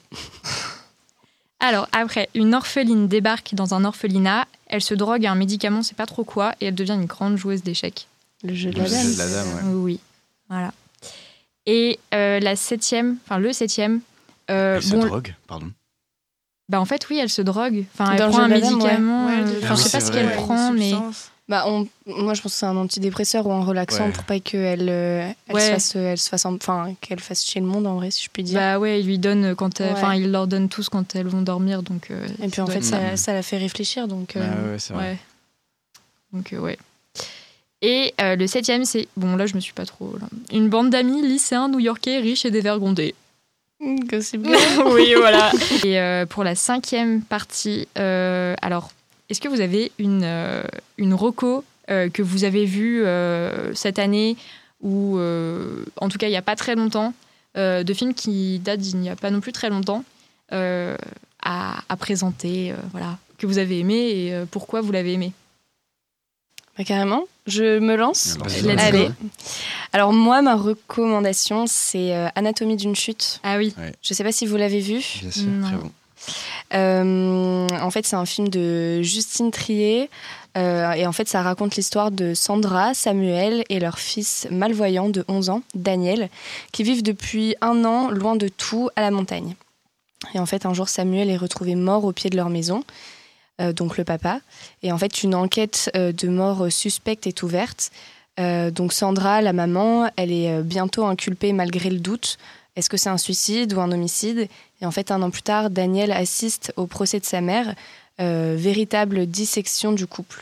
Alors après, une orpheline débarque dans un orphelinat. Elle se drogue à un médicament, c'est pas trop quoi, et elle devient une grande joueuse d'échecs. Le jeu de Le la jeu dame. de la dame, ouais. Oui, voilà. Et euh, la septième, enfin le septième. euh, Elle se bon, drogue, pardon. bah en fait oui, elle se drogue. Enfin, elle Dans le prend jeu un de la dame, ouais. médicament. Ouais, euh, de- Enfin, je sais Ah pas oui, ce c'est qu'elle vrai. prend, Une mais substance. Bah, on- moi, je pense que c'est un antidépresseur ou un relaxant Ouais. pour pas qu'elle euh, elle Ouais. se fasse, elle se fasse, en- enfin, qu'elle fasse chier le monde en vrai, si je puis dire. bah ouais, il lui donne quand, elle- enfin, Ouais. il leur donne tous quand elles vont dormir, donc. euh, Et puis en doit fait, être ça, ça la fait réfléchir, donc. euh, Ah ouais, c'est vrai. Ouais. Donc, euh, ouais. Et euh, le septième, c'est. Bon, là, je me suis pas trop. Là. Une bande d'amis lycéens new-yorkais riches et dévergondés. Gossip Girl. Oui, voilà. Et euh, pour la cinquième partie, euh, alors, est-ce que vous avez une, euh, une reco euh, que vous avez vue euh, cette année ou euh, en tout cas il n'y a pas très longtemps, euh, de films qui datent d'il n'y a pas non plus très longtemps euh, à, à présenter, euh, voilà, que vous avez aimé et euh, pourquoi vous l'avez aimé? Bah, carrément, je me lance. Vas-y, Let's vas-y. go. Allez. Alors moi, ma recommandation, c'est euh, Anatomie d'une chute. Ah oui. Je sais pas si vous l'avez vu. Bien sûr. Non. Très bon. Euh, en fait, c'est un film de Justine Triet. Euh, et en fait, ça raconte l'histoire de Sandra, Samuel et leur fils malvoyant de onze ans, Daniel, qui vivent depuis un an loin de tout à la montagne. Et en fait, un jour, Samuel est retrouvé mort au pied de leur maison, euh, donc le papa. Et en fait, une enquête euh, de mort suspecte est ouverte. Euh, donc Sandra, la maman, elle est euh, bientôt inculpée malgré le doute. Est-ce que c'est un suicide ou un homicide? Et en fait, un an plus tard, Daniel assiste au procès de sa mère, euh, véritable dissection du couple.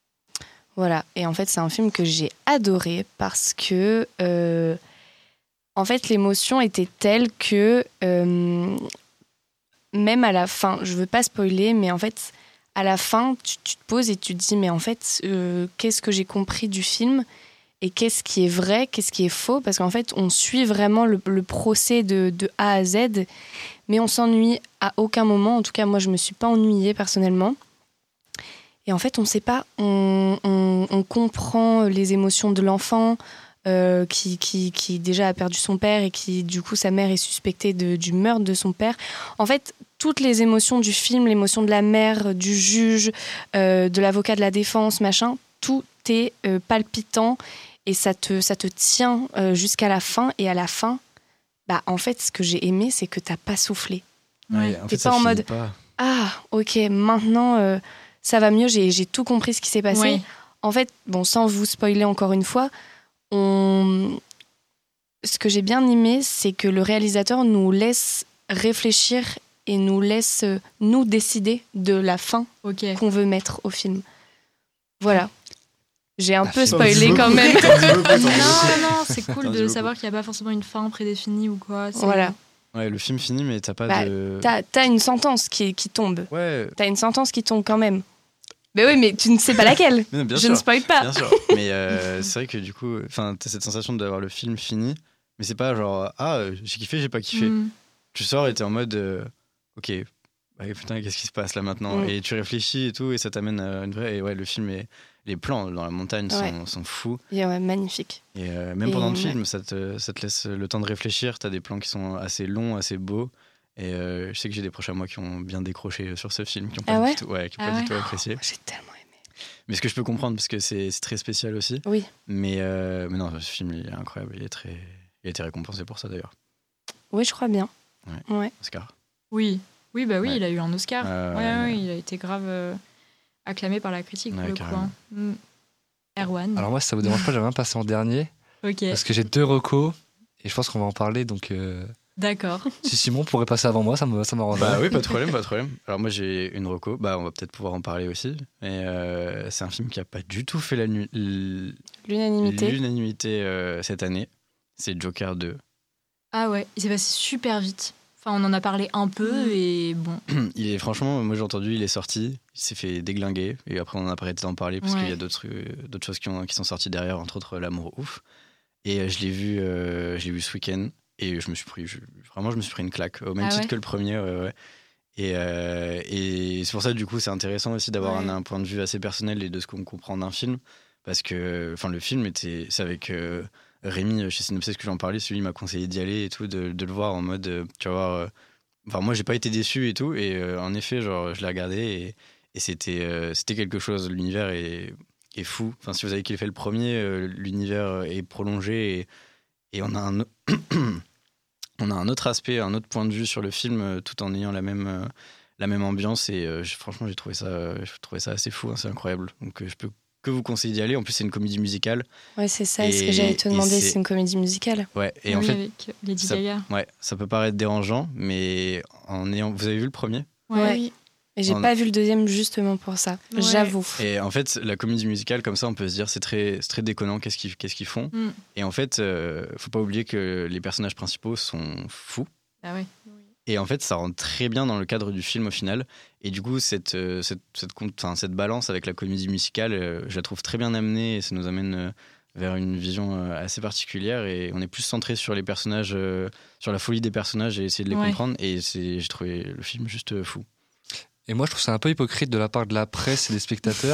Voilà. Et en fait, c'est un film que j'ai adoré parce que, euh, en fait, l'émotion était telle que, euh, même à la fin, je veux pas spoiler, mais en fait, à la fin, tu, tu te poses et tu te dis, mais en fait, euh, qu'est-ce que j'ai compris du film? Et qu'est-ce qui est vrai, qu'est-ce qui est faux? Parce qu'en fait, on suit vraiment le, le procès de, de A à Z, mais on s'ennuie à aucun moment. En tout cas, moi, je me suis pas ennuyée personnellement. Et en fait, on ne sait pas, on, on, on comprend les émotions de l'enfant euh, qui, qui, qui déjà a perdu son père et qui, du coup, sa mère est suspectée de, du meurtre de son père. En fait, toutes les émotions du film, l'émotion de la mère, du juge, euh, de l'avocat de la défense, machin, tout est euh, palpitant. Et ça te, ça te tient euh, jusqu'à la fin. Et à la fin, bah, en fait, ce que j'ai aimé, c'est que t'as pas soufflé. Ouais. en T'es fait, ça pas en finit mode- pas. Ah, ok, maintenant, euh, ça va mieux. J'ai, j'ai tout compris ce qui s'est passé. Ouais. En fait, bon, sans vous spoiler encore une fois, on... ce que j'ai bien aimé, c'est que le réalisateur nous laisse réfléchir et nous laisse euh, nous décider de la fin Ok. qu'on veut mettre au film. Voilà. J'ai un La peu fin. spoilé quand même. Non, non, c'est cool T'en dis de beaucoup. savoir qu'il n'y a pas forcément une fin prédéfinie ou quoi. c'est- Voilà. Ouais, le film finit, mais t'as pas Bah, de. T'as, t'as une sentence qui, qui tombe. Ouais, T'as une sentence qui tombe quand même. Mais oui, mais tu ne sais pas laquelle. Mais non, bien Je sûr, ne spoil pas. Bien sûr. Mais euh, c'est vrai que du coup, t'as cette sensation d'avoir le film fini, mais c'est pas genre ah j'ai kiffé, j'ai pas kiffé. Mm. Tu sors et t'es en mode euh, ok, bah, putain qu'est-ce qui se passe là maintenant Mm. et tu réfléchis et tout et ça t'amène à une vraie et ouais le film est les plans dans la montagne Ouais. sont, sont fous Et ouais, magnifique. et euh, même Et pendant le ouais. film ça te, ça te laisse le temps de réfléchir, t'as des plans qui sont assez longs, assez beaux et euh, je sais que j'ai des proches à moi qui ont bien décroché sur ce film, qui ont pas Ah ouais du tout, ouais, qui ont Ah pas ouais. du tout apprécié. J'ai tellement aimé. Mais ce que je peux comprendre parce que c'est, c'est très spécial aussi. Oui. Mais, euh, mais non, ce film il est incroyable, il est très, il a été récompensé pour ça d'ailleurs. Oui, je crois bien. Ouais. Ouais. Oscar. Oui, oui, bah oui, Ouais. il a eu un Oscar. Euh, ouais, ouais. ouais, il a été grave euh, acclamé par la critique Ouais, pour le coup. carrément. hein. Mm. Erwan. Alors moi, si ça vous dérange pas, j'aimerais bien passer en dernier ok, parce que j'ai deux recos et je pense qu'on va en parler. Donc, euh, d'accord. si Simon pourrait passer avant moi, ça me ça m'arrangerait. Bah oui, pas de problème, pas de problème. Alors moi j'ai une reco, bah on va peut-être pouvoir en parler aussi. Mais euh, c'est un film qui a pas du tout fait la nu- l- L'unanimité. l'unanimité euh, cette année. C'est Joker deux. Ah ouais, il s'est passé super vite. Enfin, on en a parlé un peu Mm. et bon. Il est franchement, moi j'ai entendu, il est sorti, il s'est fait déglinguer et après on n'a pas arrêté d'en parler parce Ouais. qu'il y a d'autres euh, d'autres choses qui, ont, qui sont sorties derrière, entre autres L'amour ouf. Et euh, je l'ai vu, euh, je l'ai vu ce week-end et je me suis pris, je- vraiment je me suis pris une claque au même Ah titre ouais que le premier. Ouais, ouais. Et, euh, et c'est pour ça du coup c'est intéressant aussi d'avoir Ouais. un, un point de vue assez personnel et de ce qu'on comprend d'un film parce que enfin le film était, c'est avec euh, Rémi chez Synopsis que j'en parlais, celui il m'a conseillé d'y aller et tout, de, de le voir en mode euh, tu vas voir. euh, Enfin, moi, j'ai pas été déçu et tout. Et euh, en effet, genre, je l'ai regardé et, et c'était, euh, c'était quelque chose. L'univers est, est fou. Enfin, si vous avez kiffé le premier, euh, l'univers est prolongé et, et on a un, o- on a un autre aspect, un autre point de vue sur le film, euh, tout en ayant la même, euh, la même ambiance. Et euh, j'ai- franchement, j'ai trouvé ça, j'ai trouvé ça assez fou. hein, c'est incroyable. Donc, euh, je peux que vous conseiller d'y aller. En plus, c'est une comédie musicale. Ouais, c'est ça. Et- ce que j'allais te et demander, c'est- c'est une comédie musicale. Ouais. Et Ah en oui, fait, avec Lady ça- Gaga. ouais, ça peut paraître dérangeant, mais en ayant, vous avez vu le premier? Ouais. Oui. Et j'ai On- pas vu le deuxième justement pour ça. Ouais. J'avoue. Et en fait, la comédie musicale, comme ça, on peut se dire, c'est très, c'est très déconnant, qu'est-ce qu'ils, qu'est-ce qu'ils font. Mm. Et en fait, euh, faut pas oublier que les personnages principaux sont fous. Ah ouais. Et en fait, ça rentre très bien dans le cadre du film au final. Et du coup, cette, euh, cette, cette, con- enfin, cette balance avec la comédie musicale, euh, je la trouve très bien amenée et ça nous amène euh, vers une vision euh, assez particulière. Et on est plus centré sur les personnages, euh, sur la folie des personnages et essayer de les Ouais. comprendre. Et c'est, j'ai trouvé le film juste euh, fou. Et moi, je trouve ça un peu hypocrite de la part de la presse et des spectateurs.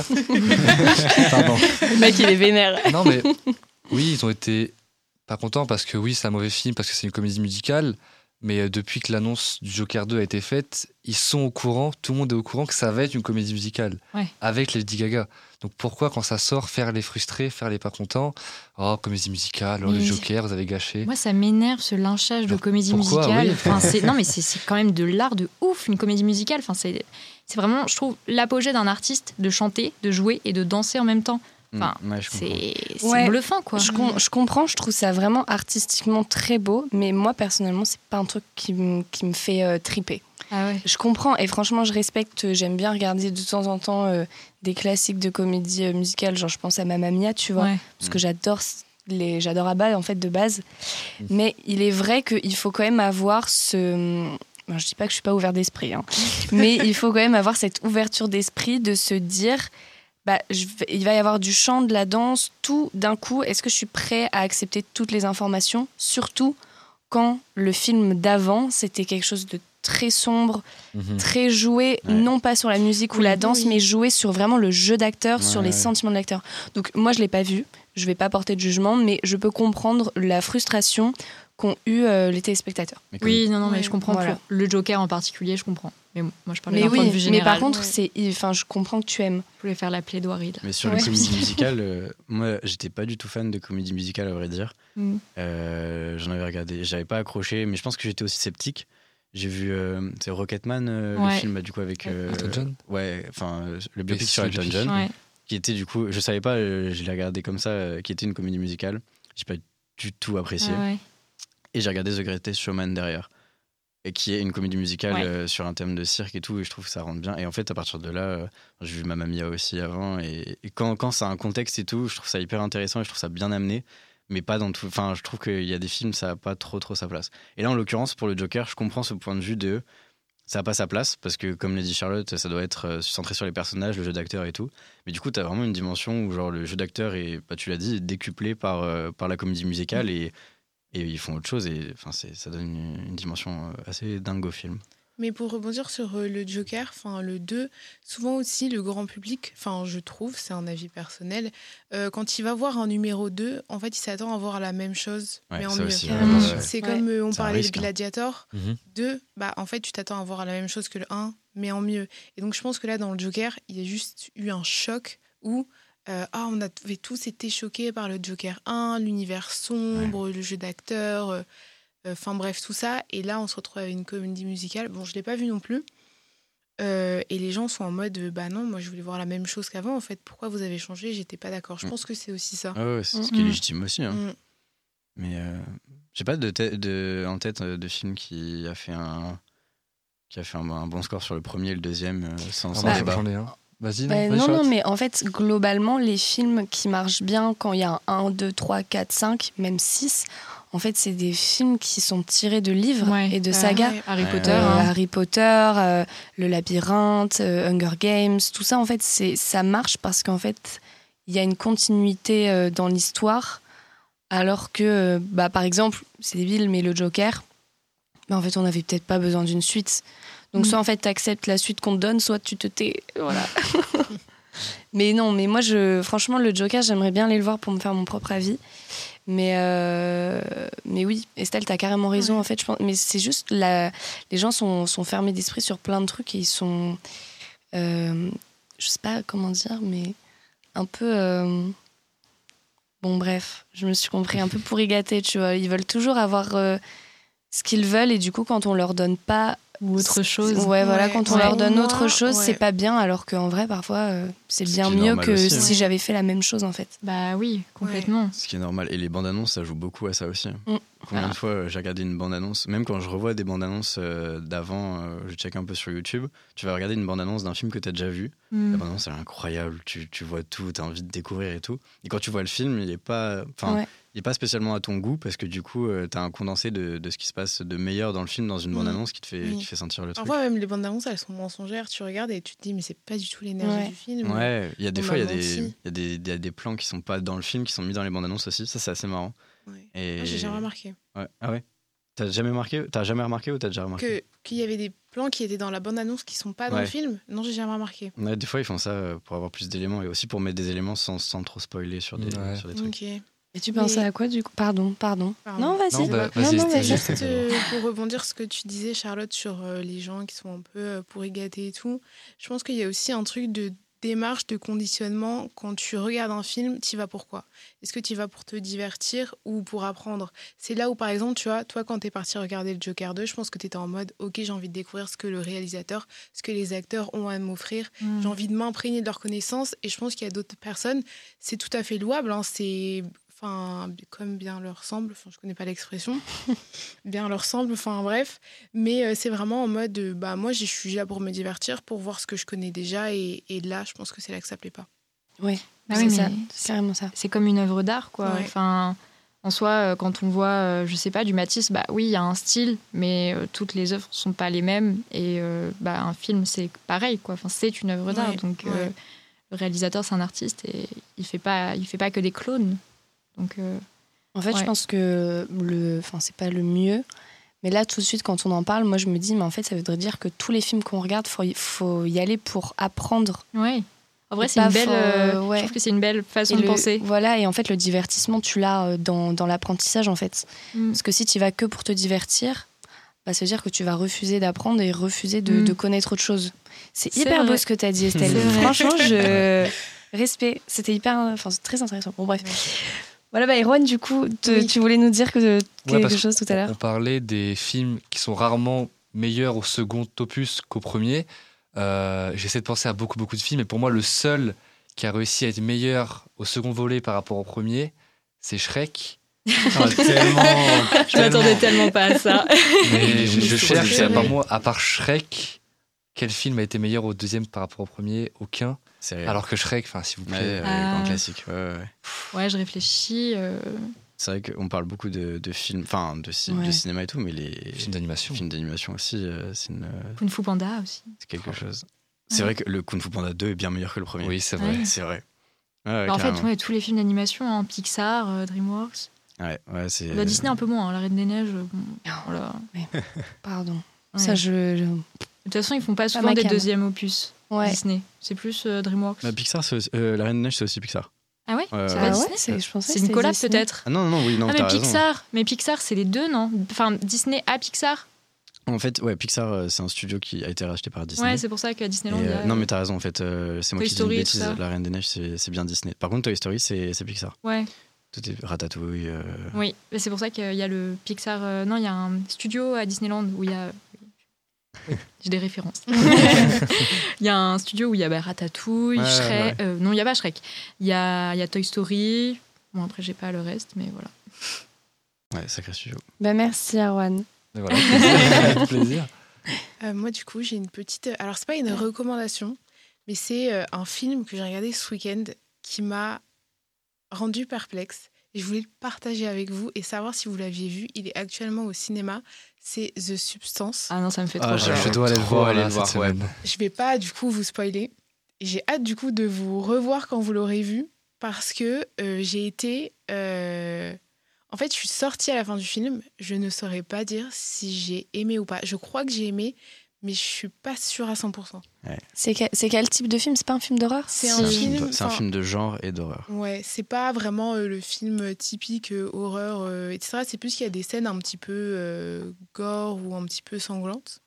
Pardon. Le mec, il est vénère. Non, mais oui, ils ont été pas contents parce que oui, c'est un mauvais film, parce que c'est une comédie musicale. Mais euh, depuis que l'annonce du Joker deux a été faite, ils sont au courant, tout le monde est au courant que ça va être une comédie musicale Ouais. avec Lady Gaga. Donc pourquoi, quand ça sort, faire les frustrés, faire les pas contents? Oh, comédie musicale, oh, le Mais- Joker, vous avez gâché. Moi, ça m'énerve ce lynchage de Alors, comédie pourquoi, musicale. oui. Enfin, c'est, non, mais c'est, c'est quand même de l'art de ouf, une comédie musicale. Enfin, c'est, c'est vraiment, je trouve, l'apogée d'un artiste de chanter, de jouer et de danser en même temps. Enfin, Mm, ouais, je comprends. c'est, c'est Ouais. bluffant, quoi. Je, com- je comprends, je trouve ça vraiment artistiquement très beau, mais moi personnellement, c'est pas un truc qui, m- qui me fait euh, triper. Ah ouais. Je comprends et franchement, je respecte. J'aime bien regarder de temps en temps euh, des classiques de comédie euh, musicale, genre je pense à Mamma Mia, tu vois, Ouais. parce que j'adore les, j'adore Abba en fait de base. Mais il est vrai qu'il faut quand même avoir ce. Bon, je dis pas que je suis pas ouvert d'esprit, hein, mais il faut quand même avoir cette ouverture d'esprit de se dire. Bah, je vais- il va y avoir du chant, de la danse, tout d'un coup. Est-ce que je suis prêt à accepter toutes les informations? Surtout quand le film d'avant, c'était quelque chose de très sombre, Mhm. très joué, Ouais. non pas sur la musique ou Oui, la danse, oui. mais joué sur vraiment le jeu d'acteur, sur Ouais, les ouais. sentiments de l'acteur. Donc moi, je l'ai pas vu. Je vais pas porter de jugement, mais je peux comprendre la frustration qu'ont eu euh, les téléspectateurs. Mais comme- Oui, non, non, mais Ouais, je comprends voilà. pour le Joker en particulier, je comprends. Mais moi, je parlais Mais d'un point de oui, vue mais général. par contre, Ouais. c'est, enfin, je comprends que tu aimes. Je voulais faire la plaidoirie, là. Mais sur Ouais. les comédies musicales, euh, moi, j'étais pas du tout fan de comédies musicales, à vrai dire. Mm. Euh, j'en avais regardé, j'avais pas accroché, mais je pense que j'étais aussi sceptique. J'ai vu, euh, c'est Rocketman, euh, Ouais. le film, bah, du coup, avec. euh, Elton John. Ouais, enfin, euh, le biopic Et sur sur Elton le John, Ouais. qui était, du coup, je savais pas, euh, je l'ai regardé comme ça, euh, qui était une comédie musicale. J'ai pas du tout apprécié. Ah ouais. Et j'ai regardé The Greatest Showman derrière. Et qui est une comédie musicale Ouais. euh, sur un thème de cirque et tout, et je trouve que ça rentre bien. Et en fait, à partir de là, euh, j'ai vu Mamma Mia aussi avant, et, et quand, quand ça a un contexte et tout, je trouve ça hyper intéressant et je trouve ça bien amené, mais pas dans tout. Enfin, je trouve qu'il y a des films, ça n'a pas trop trop sa place. Et là, en l'occurrence, pour le Joker, je comprends ce point de vue de. ça n'a pas sa place, parce que comme l'a dit Charlotte, ça doit être euh, centré sur les personnages, le jeu d'acteur et tout. Mais du coup, tu as vraiment une dimension où genre, le jeu d'acteur est, bah, tu l'as dit, décuplé par, euh, par la comédie musicale et, et ils font autre chose. Et ça donne une, une dimension assez dingue au film. Mais pour rebondir sur euh, le Joker, enfin le deux, souvent aussi le grand public, enfin je trouve, c'est un avis personnel, euh, quand il va voir un numéro deux, en fait il s'attend à voir la même chose, ouais, mais en ça mieux. aussi, Carrément. ouais, ouais. C'est Ouais. comme euh, on C'est un parlait risque, de hein. Gladiator, Mhm. deux, bah en fait tu t'attends à voir la même chose que le un, mais en mieux. Et donc je pense que là dans le Joker, il y a juste eu un choc où euh, ah, on avait tous été choqués par le Joker un, l'univers sombre, ouais. le jeu d'acteur... Euh, Enfin bref, tout ça. Et là, on se retrouve avec une comédie musicale. Bon, je ne l'ai pas vue non plus. Euh, et les gens sont en mode, bah non, moi je voulais voir la même chose qu'avant. En fait, pourquoi vous avez changé? J'étais pas d'accord. Je mm. pense que c'est aussi ça. Ah ouais, c'est ce qui est légitime aussi. Hein. Mm. Mais euh, j'ai pas de, te- de en tête de film qui a fait un qui a fait un, un bon score sur le premier et le deuxième euh, sans, sans ah, débat. J'en ai un. Vas-y. Bah, non, non, non, mais en fait, globalement, les films qui marchent bien quand il y a un, deux, trois, quatre, cinq, même six. En fait, c'est des films qui sont tirés de livres ouais. et de sagas. Ouais. Harry Ouais. Potter. Euh, hein. Harry Potter, euh, Le Labyrinthe, euh, Hunger Games, tout ça, en fait, c'est, ça marche parce qu'en fait, il y a une continuité euh, dans l'histoire. Alors que, euh, bah, par exemple, c'est débile, mais le Joker, bah, en fait, on n'avait peut-être pas besoin d'une suite. Donc, mmh. soit en fait, tu acceptes la suite qu'on te donne, soit tu te tais. Voilà. Mais non, mais moi, je, franchement, le Joker, j'aimerais bien aller le voir pour me faire mon propre avis. Mais, euh, mais oui, Estelle, t'as carrément raison, ouais. en fait. Je pense, mais c'est juste, la, les gens sont, sont fermés d'esprit sur plein de trucs et ils sont, euh, je sais pas comment dire, mais un peu... Euh, bon, bref, je me suis compris, un peu pourri gâté, tu vois. Ils veulent toujours avoir euh, ce qu'ils veulent et du coup, quand on leur donne pas... Ou autre chose. Ouais, ouais, voilà, quand on ouais. leur donne Moi, autre chose, ouais. c'est pas bien, alors qu'en vrai, parfois, euh, c'est Ce bien qui est mieux normal que aussi, si ouais. j'avais fait la même chose, en fait. Bah oui, complètement. Ouais. Ce qui est normal. Et les bandes annonces, ça joue beaucoup à ça aussi. Mm. Combien Ah. de fois euh, j'ai regardé une bande annonce, même quand je revois des bandes annonces euh, d'avant, euh, je check un peu sur YouTube, tu vas regarder une bande annonce d'un film que tu as déjà vu. Mm. La bande annonce, elle est incroyable. Tu, tu vois tout, tu as envie de découvrir et tout. Et quand tu vois le film, il est pas. Enfin, Ouais. il est pas spécialement à ton goût parce que du coup, euh, tu as un condensé de, de ce qui se passe de meilleur dans le film dans une bande annonce qui te fait, Oui. qui fait sentir le truc. Parfois, même les bandes annonces, elles sont mensongères. Tu regardes et tu te dis, mais c'est pas du tout l'énergie Ouais. du film. Ouais, il y a des On fois, il y, a m'a des- menti. il y, a des- il y a des plans qui sont pas dans le film, qui sont mis dans les bandes annonces aussi. Ça, c'est assez marrant. Ouais. Et... Moi, j'ai jamais remarqué. Ouais. Ah ouais. T'as jamais marqué T'as jamais remarqué ou t'as déjà remarqué Que, qu'il y avait des plans qui étaient dans la bande annonce qui sont pas dans Ouais. le film. Non, j'ai jamais remarqué. Ouais, des fois, ils font ça euh, pour avoir plus d'éléments et aussi pour mettre des éléments sans, sans trop spoiler sur des, Ouais. sur des trucs. Ok. Et tu Mais- pensais à quoi, du coup? Pardon, pardon. Pardon. Non, vas-y. Non, bah, non, vas-y, non, c'était vas-y. juste- Juste euh, pour rebondir sur ce que tu disais, Charlotte, sur euh, les gens qui sont un peu euh, pourri gâtés et tout, je pense qu'il y a aussi un truc de démarche, de conditionnement. Quand tu regardes un film, tu y vas pour quoi? Est-ce que tu y vas pour te divertir ou pour apprendre? C'est là où, par exemple, tu vois, toi, quand t'es parti regarder le Joker deux, je pense que t'étais en mode, ok, j'ai envie de découvrir ce que le réalisateur, ce que les acteurs ont à m'offrir. Mm. J'ai envie de m'imprégner de leurs connaissances et je pense qu'il y a d'autres personnes, c'est tout à fait louable, hein, c'est... Enfin, comme bien leur semble, enfin, je connais pas l'expression, bien leur semble, enfin bref, mais euh, c'est vraiment en mode, euh, bah moi je suis là pour me divertir, pour voir ce que je connais déjà, et, et là je pense que c'est là que ça plaît pas. Oui, Bah c'est oui, ça, mais c'est carrément ça. C'est comme une œuvre d'art, quoi. Ouais. Enfin, en soi, euh, quand on voit, euh, je sais pas, du Matisse, bah oui, il y a un style, mais euh, toutes les œuvres sont pas les mêmes. Et euh, bah, un film, c'est pareil, quoi. Enfin, c'est une œuvre d'art. Ouais, Donc, euh, ouais. le réalisateur, c'est un artiste et il fait pas, il fait pas que des clones. Donc, euh, En fait, Ouais. je pense que le, enfin, c'est pas le mieux. Mais là, tout de suite, quand on en parle, moi, je me dis, mais en fait, ça voudrait dire que tous les films qu'on regarde, faut y, faut y aller pour apprendre. ouais. En vrai, Et c'est pas une belle. fort, euh, euh, ouais. Je trouve que c'est une belle façon Et de le- penser. Voilà, et en fait, le divertissement, tu l'as euh, dans, dans l'apprentissage, en fait. Mm. Parce que si tu vas que pour te divertir, bah, ça veut dire que tu vas refuser d'apprendre et refuser de, Mm. de connaître autre chose. C'est C'est hyper vrai. beau ce que tu as dit, Estelle. C'est vrai. Franchement, je... Respect. C'était hyper... Enfin, c'est très intéressant. Bon, bref. Voilà, bah, Erwan, du coup, te- Oui. tu voulais nous dire que, Ouais, quelque parce chose tout à l'heure. On parlait des films qui sont rarement meilleurs au second opus qu'au premier. Euh, J'essaie de penser à beaucoup, beaucoup de films, et pour moi, le seul qui a réussi à être meilleur au second volet par rapport au premier, c'est Shrek. Ah, tellement, Je m'attendais tellement pas à ça. Mais je, je C'est cherche, vrai. à part moi, à part Shrek, quel film a été meilleur au deuxième par rapport au premier? Aucun. C'est réel. Alors que Shrek, enfin, s'il vous Ouais, plaît. ouais, Ah. grand classique. Ouais, ouais. Ouais, je réfléchis. euh, C'est vrai qu'on parle beaucoup de, de films, enfin de, ci- Ouais. de cinéma et tout, mais les Film d'animation. films d'animation aussi, euh, c'est, une, Kung Fu Panda aussi. c'est quelque chose. Ouais. C'est vrai que le Kung Fu Panda deux est bien meilleur que le premier. Oui, c'est Ouais. vrai. C'est vrai. Ouais, ouais, Bah, en fait, carrément. ouais, tous les films d'animation, hein, Pixar, euh, DreamWorks. Ouais, ouais, c'est... Bah, Disney un peu moins, hein, La Reine des Neiges. euh, Bon, voilà. Pardon. Ouais. Ça, je. je- De toute façon, ils font pas souvent ma des came. deuxièmes opus Ouais. Disney. C'est plus euh, DreamWorks. Bah, Pixar, c'est aussi- euh, La Reine des Neiges, c'est aussi Pixar. Ah ouais Ouais, C'est ouais. pas Ah Disney ouais, c'est, je pensais C'est que une c'était collab Disney. peut-être. Ah non, non, non, oui, non, Ah t'as mais raison. Pixar, mais Pixar c'est les deux non. Enfin Disney à Pixar. En fait, ouais, Pixar, euh, c'est un studio qui a été racheté par Disney. Ouais c'est pour ça qu'à Et, Disneyland. il y euh, a- non, mais t'as raison, en fait, euh, c'est moi Toy qui Story dis et une tout bêtise. ça. La Reine des Neiges, c'est, c'est bien Disney. Par contre, Toy Story, c'est, c'est Pixar. Ouais. Tout est Ratatouille. euh, Oui, mais c'est pour ça qu'il y a le Pixar. euh, Non, il y a un studio à Disneyland où il y a. Oui, j'ai des références. Il y a un studio où il y a bah, Ratatouille, Ouais, Shrek. ouais. euh, non, il y a pas Shrek. Il y a, il y a Toy Story. Bon après j'ai pas le reste, mais voilà. Ouais, sacré studio. Bah, merci, Arwan. Et voilà, plaisir. Avec plaisir. Euh, moi, du coup, j'ai une petite. Alors, c'est pas une recommandation, mais c'est euh, un film que j'ai regardé ce week-end qui m'a rendu perplexe. Et je voulais le partager avec vous et savoir si vous l'aviez vu. Il est actuellement au cinéma. C'est The Substance. Ah non, ça me fait trop Ah, peur. Je j'aimerais dois aller le trop voir aller là, le voir, cette ouais. semaine. Je vais pas, du coup, vous spoiler. Et j'ai hâte, du coup, de vous revoir quand vous l'aurez vu. Parce que euh, j'ai été. euh, En fait, je suis sortie à la fin du film. Je ne saurais pas dire si j'ai aimé ou pas. Je crois que j'ai aimé, mais je suis pas sûre à cent pour cent. C'est, que- c'est quel type de film? C'est pas un film d'horreur? C'est C'est un un, film, film, de- c'est un enfin- film de genre et d'horreur. Ouais, c'est pas vraiment euh, le film typique euh, horreur, euh, et cetera. C'est plus qu'il y a des scènes un petit peu euh, gore ou un petit peu sanglantes.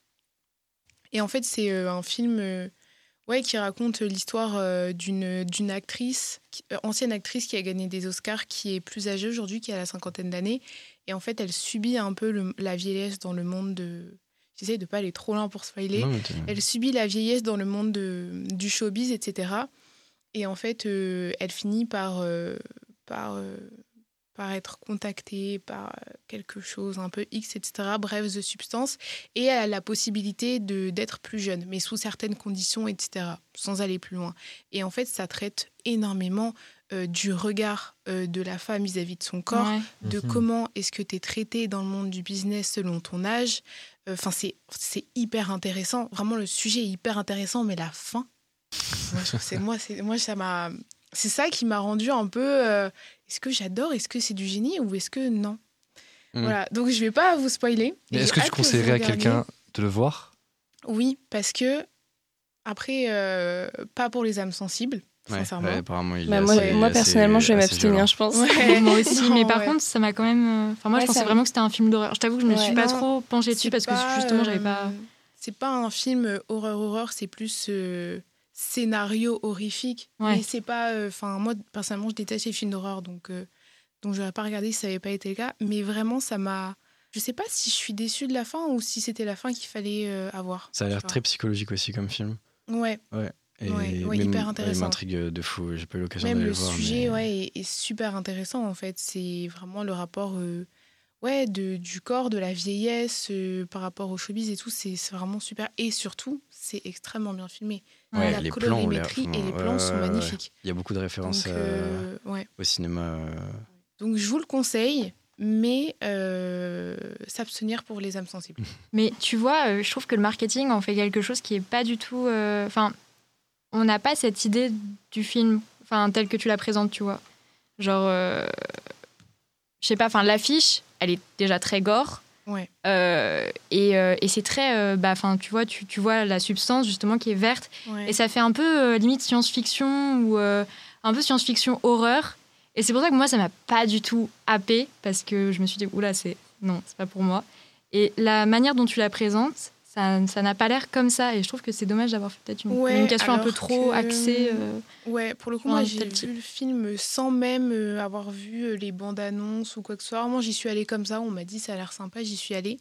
Et en fait, c'est euh, un film euh, ouais, qui raconte l'histoire euh, d'une, d'une actrice, qui- euh, ancienne actrice qui a gagné des Oscars, qui est plus âgée aujourd'hui, qui a la cinquantaine d'années. Et en fait, elle subit un peu le- la vieillesse dans le monde de... J'essaie de pas aller trop loin pour spoiler. Non, mais t'es- Elle subit la vieillesse dans le monde de- du showbiz, et cetera. Et en fait, euh, elle finit par, euh, par, euh, par être contactée par euh, quelque chose un peu X, et cetera. Bref, The Substance. Et elle a la possibilité de, d'être plus jeune, mais sous certaines conditions, et cetera. Sans aller plus loin. Et en fait, ça traite énormément euh, du regard euh, de la femme vis-à-vis de son corps, Ouais. de Mhm. comment est-ce que tu es traité dans le monde du business selon ton âge. Enfin, c'est, c'est hyper intéressant. Vraiment, le sujet est hyper intéressant, mais la fin, moi, je trouve que c'est, moi, c'est, moi, ça m'a, c'est ça qui m'a rendu un peu. euh, est-ce que j'adore? Est-ce que c'est du génie ou est-ce que non? Mm. Voilà. Donc, je vais pas vous spoiler. Mais J'ai est-ce que tu hâte vous conseillerais à regardiez. quelqu'un de le voir? Oui, parce que après, euh, pas pour les âmes sensibles, Ouais, sincèrement. ouais, appararement, il est Bah, moi, assez- moi assez- personnellement, je vais assez m'abstenir, violent. je pense. Ouais. Moi aussi, Non, mais par ouais. contre, ça m'a quand même. Enfin, moi, Ouais, je pensais ça- vraiment que c'était un film d'horreur. Je t'avoue que je me Ouais. suis pas Non, trop penchée dessus C'est parce que pas, justement, j'avais euh, pas. C'est pas un film horreur-horreur, c'est plus euh, scénario horrifique. Ouais. Mais c'est pas. Enfin, moi, personnellement, je déteste les films d'horreur, donc, euh, donc je n'aurais pas regardé si ça n'avait pas été le cas. Mais vraiment, ça m'a. Je sais pas si je suis déçue de la fin ou si c'était la fin qu'il fallait euh, avoir. Ça a l'air Tu vois. très psychologique aussi comme film. Ouais, Et Ouais, ouais, même- hyper ouais, intéressant. il m'intrigue de fou. J'ai pas eu l'occasion même d'aller le le voir. sujet mais- ouais, est, est super intéressant en fait. C'est vraiment le rapport euh, ouais, de, du corps, de la vieillesse euh, par rapport au showbiz et tout. C'est c'est vraiment super. Et surtout, c'est extrêmement bien filmé. Ouais, la les plans ont l'air- colorimétrie et les ouais, plans sont ouais, ouais. magnifiques. Il y a beaucoup de références Donc, euh, euh, ouais. au cinéma. euh. Donc je vous le conseille, mais euh, s'abstenir pour les âmes sensibles. Mais tu vois, euh, je trouve que le marketing en fait quelque chose qui est pas du tout. euh, Enfin, on n'a pas cette idée du film, enfin tel que tu la présentes, tu vois. Genre, euh, je sais pas. Enfin, l'affiche, elle est déjà très gore. Ouais. Euh, et, euh, et c'est très, euh, bah, enfin, tu vois, tu, tu vois la substance justement qui est verte, Ouais. et ça fait un peu euh, limite science-fiction ou euh, un peu science-fiction horreur. Et c'est pour ça que moi, ça m'a pas du tout happé parce que je me suis dit, oula, c'est non, c'est pas pour moi. Et la manière dont tu la présentes, ça, ça n'a pas l'air comme ça. Et je trouve que c'est dommage d'avoir fait peut-être une Ouais, communication un peu alors trop que- axée. euh, Ouais, pour le coup, sur moi, un j'ai tel vu type. le film sans même euh, avoir vu euh, les bandes annonces ou quoi que ce soit. Vraiment, j'y suis allée comme ça. On m'a dit ça a l'air sympa, j'y suis allée.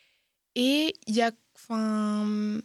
Et il y a. Enfin.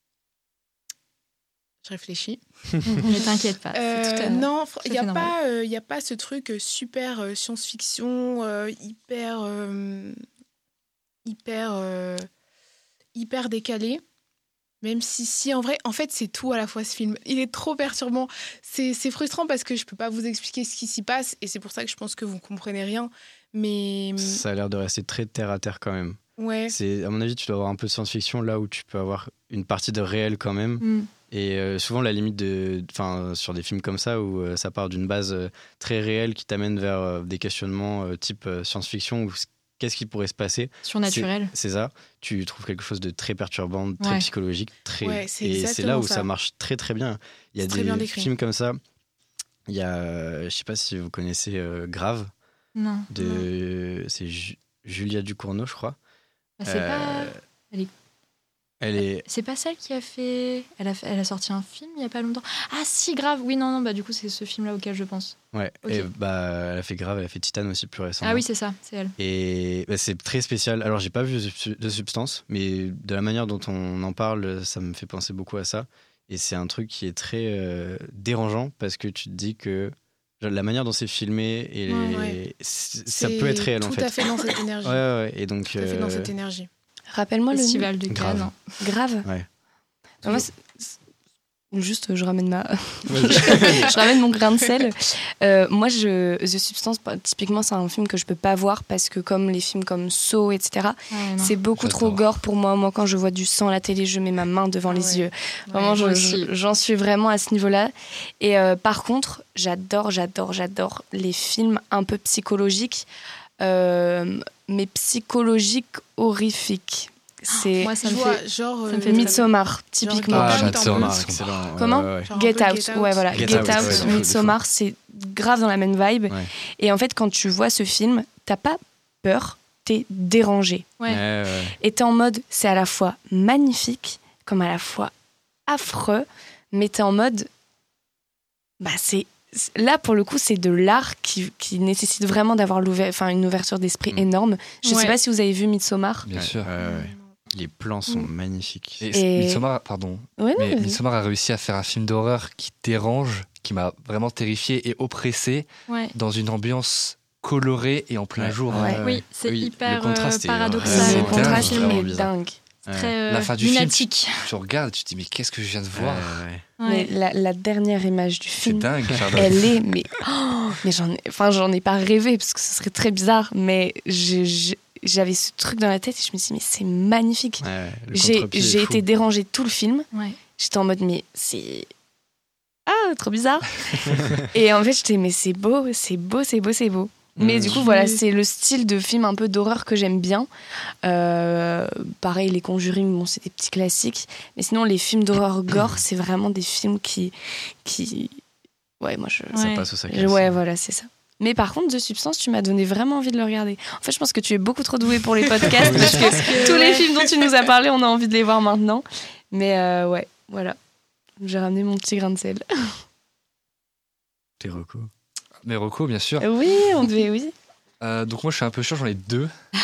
Je réfléchis. Mais t'inquiète pas. c'est Euh, tout à- non, fr- tout à il n'y a, fait normal. pas, euh, il y a pas ce truc euh, super euh, science-fiction, euh, hyper. euh, hyper. euh, hyper décalé. Même si, si, en vrai, en fait, c'est tout à la fois ce film. Il est trop perturbant. C'est, c'est frustrant parce que je peux pas vous expliquer ce qui s'y passe et c'est pour ça que je pense que vous comprenez rien. Mais Ça a l'air de rester très terre à terre quand même. ouais, C'est, à mon avis, tu dois avoir un peu de science-fiction là où tu peux avoir une partie de réel quand même. Mm. Et euh, souvent, la limite de, enfin, sur des films comme ça où euh, ça part d'une base euh, très réelle qui t'amène vers euh, des questionnements euh, type euh, science-fiction ou qu'est-ce qui pourrait se passer. Surnaturel. C'est, c'est ça. Tu trouves quelque chose de très perturbant, de très Ouais. psychologique, très. Ouais, c'est et c'est exactement là où ça. ça marche très très bien. Il y a C'est très bien des décrit. films comme ça. Il y a, euh, je sais pas si vous connaissez euh, Grave Non. de, c'est Ju- Julia Ducournau, je crois. Bah, c'est Euh, pas. Elle est- Elle est. C'est pas celle qui a fait... Elle a, fait- elle a sorti un film il y a pas longtemps. Ah si, grave. Oui, non, non, bah du coup, c'est ce film-là auquel je pense. Ouais. Ok. Et bah, elle a fait Grave, elle a fait Titane aussi plus récemment. Ah oui, c'est ça, c'est elle. Et bah, c'est très spécial. Alors, j'ai pas vu de de Substance, mais de la manière dont on en parle, ça me fait penser beaucoup à ça. Et c'est un truc qui est très euh, dérangeant parce que tu te dis que genre, la manière dont c'est filmé, et Ouais, ouais. c'est- ça c'est peut être réel tout en fait. à fait dans cette énergie. Ouais, ouais, ouais. Et donc. Tout à fait dans euh, cette énergie. Rappelle-moi le nom. Festival de Grave. Cannes. Grave. Ouais. Moi, c'est- c'est- juste, je ramène ma, Vas-y. je ramène mon grain de sel. Euh, moi, je, The Substance, bah, typiquement, c'est un film que je peux pas voir parce que comme les films comme Saw, et cetera, Ouais, non. c'est beaucoup J'adore. trop gore pour moi. Moi, quand je vois du sang à la télé, je mets ma main devant Ah les ouais. yeux. Vraiment, Ouais, je- moi aussi. je- j'en suis vraiment à ce niveau-là. Et euh, par contre, j'adore, j'adore, j'adore les films un peu psychologiques, euh, mais psychologiques horrifiques. C'est Moi, ça Je me vois, fait... genre. ça me euh, fait Midsommar, typiquement. Ah, Get Out, j'adore un peu. Midsommar. Excellent. Comment Ouais, ouais, ouais. Genre un Get peu Out, Get Out. ouais, voilà. Get Get, Out, Out, ouais, de fou, de Midsommar, c'est grave dans la même vibe. Ouais. Et en fait, quand tu vois ce film, t'as pas peur, t'es dérangé. Ouais. Ouais, ouais. Et t'es en mode, c'est à la fois magnifique, comme à la fois affreux, mais t'es en mode, bah c'est... c'est- Là, pour le coup, c'est de l'art qui, qui nécessite vraiment d'avoir l'ouver- enfin, une ouverture d'esprit Mm. énorme. Je Ouais. sais pas si vous avez vu Midsommar. Bien Ouais, sûr. ouais, ouais. Les plans sont Mm. magnifiques. Et, Et- Midsommar, pardon. Ouais, non, Mais vas-y. Midsommar a réussi à faire un film d'horreur qui dérange, qui m'a vraiment terrifié et oppressé Ouais. dans une ambiance colorée et en plein Ouais. jour. Ouais. Oui, c'est Oui, hyper le contraste euh, est paradoxal. vraiment Le C'est contraste dingue, est vraiment bizarre. dingue. Ouais. Très euh, La fin du film, lunatique. Tu regardes et tu te dis mais qu'est-ce que je viens de voir. Ouais, ouais. Mais Ouais. la, la dernière image du C'est film, dingue, Charlotte. elle est, mais, oh, mais j'en ai, enfin, j'en ai pas rêvé parce que ce serait très bizarre, mais j'ai- j'ai- j'avais ce truc dans la tête et je me suis dit, mais c'est magnifique. Ouais, ouais, le J'ai contre-pied est j'ai fou. été dérangée tout le film. Ouais. J'étais en mode, mais c'est. Ah, trop bizarre. Et en fait, j'étais, mais c'est beau, c'est beau, c'est beau, c'est beau. Mais Mm. du coup, voilà, c'est le style de film un peu d'horreur que j'aime bien. Euh, pareil, les Conjuring, bon, c'est des petits classiques. Mais sinon, les films d'horreur gore, c'est vraiment des films qui. qui... Ouais, moi, je. Ça Ouais. passe au sac. je- Ouais, voilà, c'est ça. Mais par contre, The Substance, tu m'as donné vraiment envie de le regarder. En fait, je pense que tu es beaucoup trop doué pour les podcasts parce que tous les films dont tu nous as parlé, on a envie de les voir maintenant. Mais euh, ouais, voilà. J'ai ramené mon petit grain de sel. T'es reco. Mais Rocco, bien sûr. Oui, on devait, oui. Euh, donc moi je suis un peu chiant, j'en ai deux.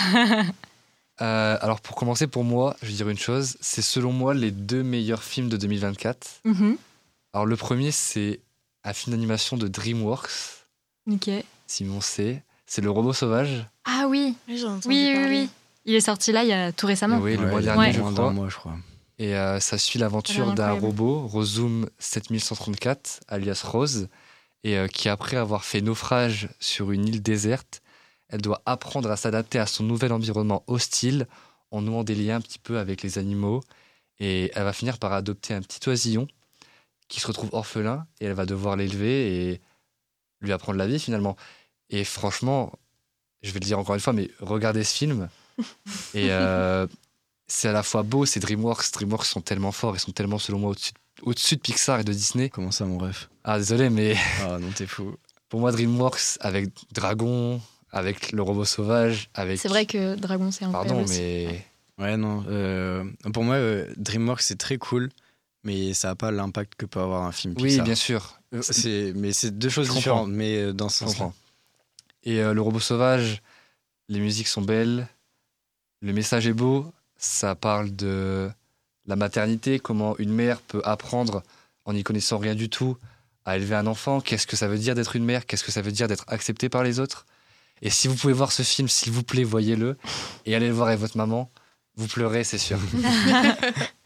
Euh, alors pour commencer, pour moi, je vais dire une chose, c'est selon moi les deux meilleurs films de deux mille vingt-quatre. Mhm. Alors le premier, c'est un film d'animation de DreamWorks, Ok. Simon sait. C'est Le Robot Sauvage. Ah oui, Oui, j'en ai entendu oui, oui, parler. oui. Il est sorti là, il y a tout récemment. Oui, le Ouais, mois il y a dernier, Ouais. je moins crois. d'un mois, je crois. Et euh, ça suit l'aventure Ça a l'air d'un incroyable. robot, Rosum sept mille cent trente-quatre, alias Rose, et euh, qui, après avoir fait naufrage sur une île déserte, elle doit apprendre à s'adapter à son nouvel environnement hostile en nouant des liens un petit peu avec les animaux. Et elle va finir par adopter un petit oisillon qui se retrouve orphelin, et elle va devoir l'élever et lui apprendre la vie finalement. Et franchement, je vais le dire encore une fois, mais regardez ce film. Et euh, c'est à la fois beau, c'est DreamWorks. DreamWorks sont tellement forts, ils sont tellement, selon moi, au-dessus, au-dessus de Pixar et de Disney. Comment ça, mon ref? Ah, désolé, mais Ah non, t'es fou. pour moi, DreamWorks, avec Dragon, avec Le Robot Sauvage, avec... C'est vrai que Dragon, c'est incroyable. Pardon, aussi. mais... Ouais, non. euh, pour moi, euh, DreamWorks, c'est très cool, mais ça n'a pas l'impact que peut avoir un film Oui, Pixar. bien sûr. Euh, C'est, mais c'est deux choses Je différentes, comprends. mais euh, dans ce Je sens-là. comprends. Et euh, Le Robot Sauvage, les musiques sont belles, le message est beau, ça parle de la maternité, comment une mère peut apprendre, en n'y connaissant rien du tout, à élever un enfant, qu'est-ce que ça veut dire d'être une mère, qu'est-ce que ça veut dire d'être accepté par les autres. Et si vous pouvez voir ce film, s'il vous plaît, voyez-le, et allez le voir avec votre maman, vous pleurez, c'est sûr.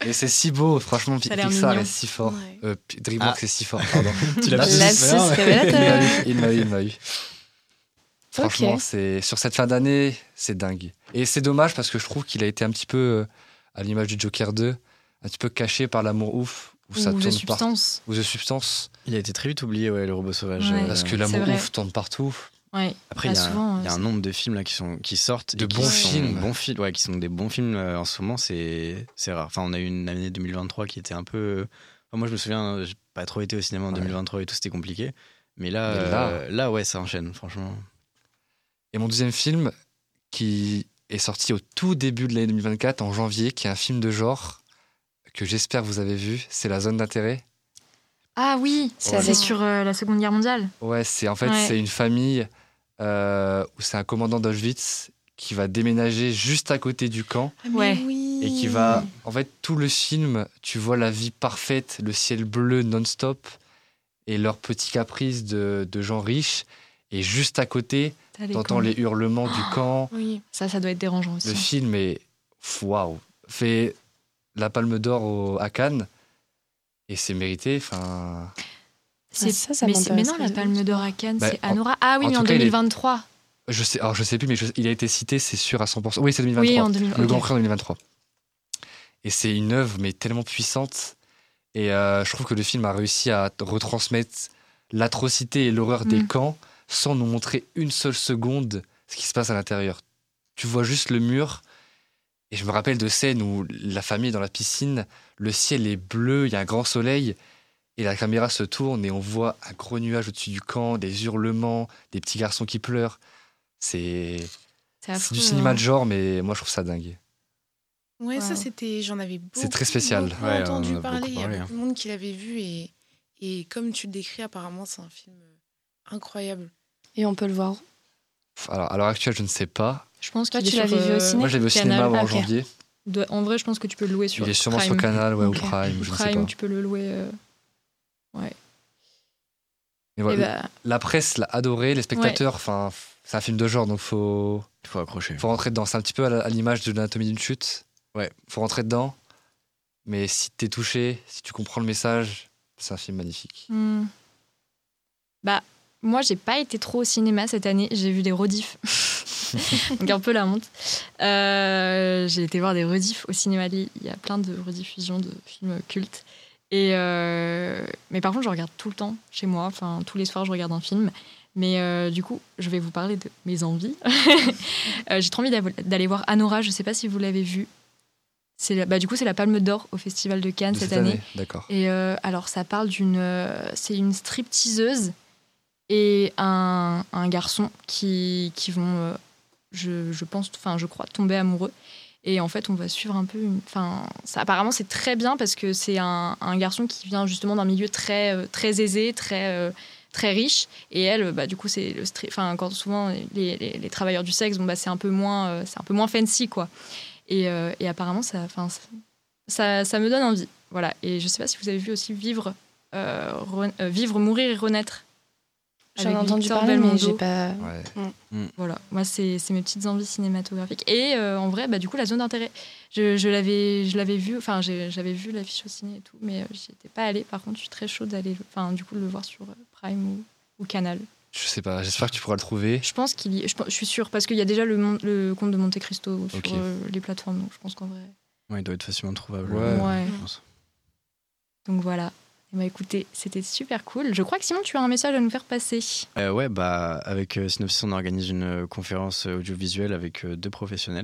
Et c'est si beau, franchement, Ça a l'air Pixar mignon. est si fort. Ouais. Euh, DreamWorks Ah. est si fort, pardon. Tu l'as Là, pas c'est- dit, Lapsus c'est vrai, ouais. Il m'a révélateur. eu, il m'a eu, il m'a eu. Franchement, Ok. c'est sur cette fin d'année, c'est dingue. Et c'est dommage parce que je trouve qu'il a été un petit peu, euh, à l'image du Joker deux, un petit peu caché par l'amour ouf, où ça Ou de tourne par- substance. ou The Substance, Il a été très vite oublié, ouais, le robot sauvage. Ouais. euh, parce que c'est l'amour vrai. ouf tourne partout. Ouais. Après, Bah, il y a, souvent, il y a euh, un nombre de films là, qui, sont, qui sortent. De et qui bons sont films. Bons films ouais, qui sont des bons films euh, en ce moment, c'est, c'est rare. Enfin, on a eu une année deux mille vingt-trois qui était un peu. Enfin, moi, je me souviens, j'ai pas trop été au cinéma en Ouais. deux mille vingt-trois et tout, c'était compliqué. Mais là, Mais là- euh, là, ouais, ça enchaîne, franchement. Et mon deuxième film, qui est sorti au tout début de l'année deux mille vingt-quatre, en janvier, qui est un film de genre que j'espère que vous avez vu, c'est La Zone d'intérêt. Ah oui, C'est c'est avec- sur euh, la Seconde Guerre mondiale. Ouais, c'est en fait Ouais. c'est une famille euh, où c'est un commandant d'Auschwitz qui va déménager juste à côté du camp Ah, mais Ouais. oui. et qui va en fait tout le film, tu vois la vie parfaite, le ciel bleu non-stop et leurs petits caprices de, de gens riches et juste à côté, T'as les t'entends camps. les hurlements du camp. Oui. Ça, ça doit être dérangeant aussi. Le film est waouh, fait la Palme d'Or au- à Cannes et c'est mérité. Enfin, C'est ça, ça mais, c'est- mais non, m'intéresserait la Palme d'Or à Cannes, Bah, c'est en- Anora. Ah oui, en mais tout en cas, il est- deux mille vingt-trois. je sais, alors je sais plus, mais je- il a été cité, c'est sûr à cent pour cent. Oui, c'est deux mille vingt-trois. Oui, en deux mille Le Grand ok. Prix en deux mille vingt-trois. Et c'est une œuvre, mais tellement puissante. Et euh, je trouve que le film a réussi à retransmettre l'atrocité et l'horreur des Mm. camps sans nous montrer une seule seconde ce qui se passe à l'intérieur. Tu vois juste le mur. Et je me rappelle de scènes où la famille est dans la piscine, le ciel est bleu, il y a un grand soleil. Et la caméra se tourne et on voit un gros nuage au-dessus du camp, des hurlements, des petits garçons qui pleurent. C'est C'est c'est affreux. du cinéma hein. de genre, mais moi je trouve ça dingue. Ouais, ça Wow. c'était, j'en avais beaucoup, C'est très spécial. beaucoup Ouais, on en a entendu beaucoup parler. Il y a parlé, beaucoup de monde qui l'avait vu et, et comme tu le décris, apparemment c'est un film euh, incroyable. Et on peut le voir. Alors, à l'heure actuelle, je ne sais pas. Je pense Toi, qu'il tu est sur, l'avais vu au euh, ciné Moi, je l'ai vu au Canal. cinéma ouais, Ah, en ok. janvier. doit- En vrai, je pense que tu peux le louer sur Il est sûrement Prime. sur Canal ouais, Ok. ou Prime, je ne sais Prime, pas. tu peux le louer. euh, Mais Et voilà, bah, la presse l'a adoré, les spectateurs, enfin, c'est un film de genre, donc faut, Il faut accrocher. faut rentrer dedans. C'est un petit peu à la- à l'image de l'anatomie d'une chute. Ouais. Faut rentrer dedans. Mais si t'es touché, si tu comprends le message, c'est un film magnifique. hmm. Bah, moi, j'ai pas été trop au cinéma cette année. J'ai vu des rediffs. Donc, un peu la honte. Euh, j'ai été voir des rediffs au cinéma. Il y a plein de rediffusions de films cultes. Et euh, mais par contre, je regarde tout le temps chez moi. Enfin, tous les soirs, je regarde un film. Mais euh, du coup, je vais vous parler de mes envies. Euh, j'ai trop envie d'av- d'aller voir Anora. Je sais pas si vous l'avez vu. C'est la- bah, du coup, c'est la Palme d'Or au Festival de Cannes De cette, année. D'accord. Et euh, alors, ça parle d'une. euh, c'est une stripteaseuse et un, un garçon qui, qui vont, euh, je, je pense, enfin, je crois, tomber amoureux. Et en fait, on va suivre un peu. une- Enfin, ça, apparemment, c'est très bien parce que c'est un, un garçon qui vient justement d'un milieu très, euh, très aisé, très, euh, très riche. Et elle, bah, du coup, c'est le stri- Enfin, quand souvent les, les, les travailleurs du sexe, bon, bah, c'est un peu moins, euh, c'est un peu moins fancy, quoi. Et, euh, et apparemment, ça, enfin, ça, ça, ça me donne envie. Voilà. Et je sais pas si vous avez vu aussi Vivre, euh, Re- euh, Vivre, Mourir et Renaître. J'en ai Avec entendu Victor parler, mais Belmondo. j'ai pas. Ouais. Voilà, moi, c'est c'est mes petites envies cinématographiques. Et euh, en vrai, bah, du coup, La Zone d'intérêt, je, je l'avais je l'avais vu, enfin, j'ai- j'avais vu l'affiche au ciné et tout, mais euh, j'y étais pas allée. Par contre, je suis très chaude d'aller, enfin, du coup, de le voir sur euh, Prime ou, ou Canal. Je sais pas, j'espère que tu pourras le trouver. Je pense qu'il y je, pense- je suis sûre, parce qu'il y a déjà le, mon- le Comte de Monte Cristo sur Ok. euh, les plateformes, donc je pense qu'en vrai. Ouais, il doit être facilement trouvable. Ouais. Ouais. Je pense. Donc voilà. Et bah, écoutez, c'était super cool. Je crois que Simon, tu as un message à nous faire passer. Euh, ouais, bah, avec euh, Synopsis, on organise une euh, conférence euh, audiovisuelle avec euh, deux professionnels,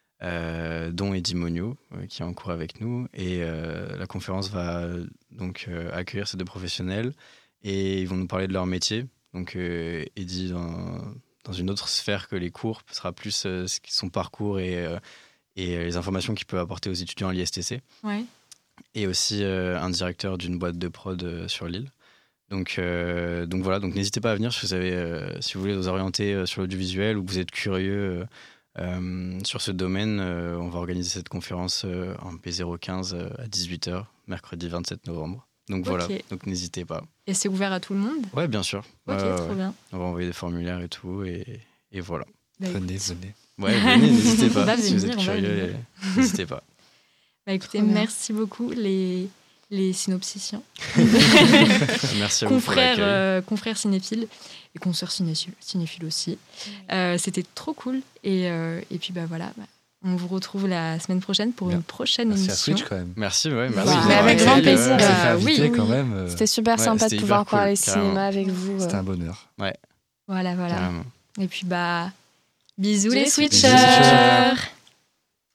euh, dont Eddie Monio, euh, qui est en cours avec nous. Et euh, la conférence va euh, donc euh, accueillir ces deux professionnels et ils vont nous parler de leur métier. Donc, euh, Eddie, dans, dans une autre sphère que les cours, sera plus euh, son parcours et, euh, et les informations qu'il peut apporter aux étudiants à l'I S T C. Ouais. Et aussi euh, un directeur d'une boîte de prod euh, sur l'île. Donc, euh, donc voilà, donc n'hésitez pas à venir si vous, avez, euh, si vous voulez vous orienter euh, sur l'audiovisuel ou que vous êtes curieux euh, euh, sur ce domaine. Euh, on va organiser cette conférence euh, en P zéro quinze euh, à dix-huit heures, mercredi vingt-sept novembre. Donc voilà, Ok. donc n'hésitez pas. Et c'est ouvert à tout le monde. Ouais, bien sûr. Ok, Ouais, ouais, trop ouais. bien. On va envoyer des formulaires et tout, et, et voilà. Bah, Venez, écoute. venez. Ouais, venez, n'hésitez On va pas. Si vous venir, êtes on va curieux, venir. n'hésitez pas. Bah écoutez, Trop bien. merci beaucoup les, les synopsiciens, Merci à vous pour confrères, l'accueil. euh, confrères cinéphiles et consoeurs cinéphiles, cinéphiles aussi. Euh, C'était trop cool. Et, euh, et puis bah voilà, bah, on vous retrouve la semaine prochaine pour Bien. une prochaine Merci à émission. Switch quand même. Merci, ouais, merci. Bah, de mais nous avec avoir grand accueillis, plaisir. On s'est euh, fait Euh, inviter oui, quand oui. même. euh, C'était super Ouais, sympa de c'était pouvoir hyper cool, parler carrément. cinéma avec vous. C'était euh. un bonheur. Voilà, voilà. Carrément. Et puis bah, bisous, Bisous les les switchers. switchers.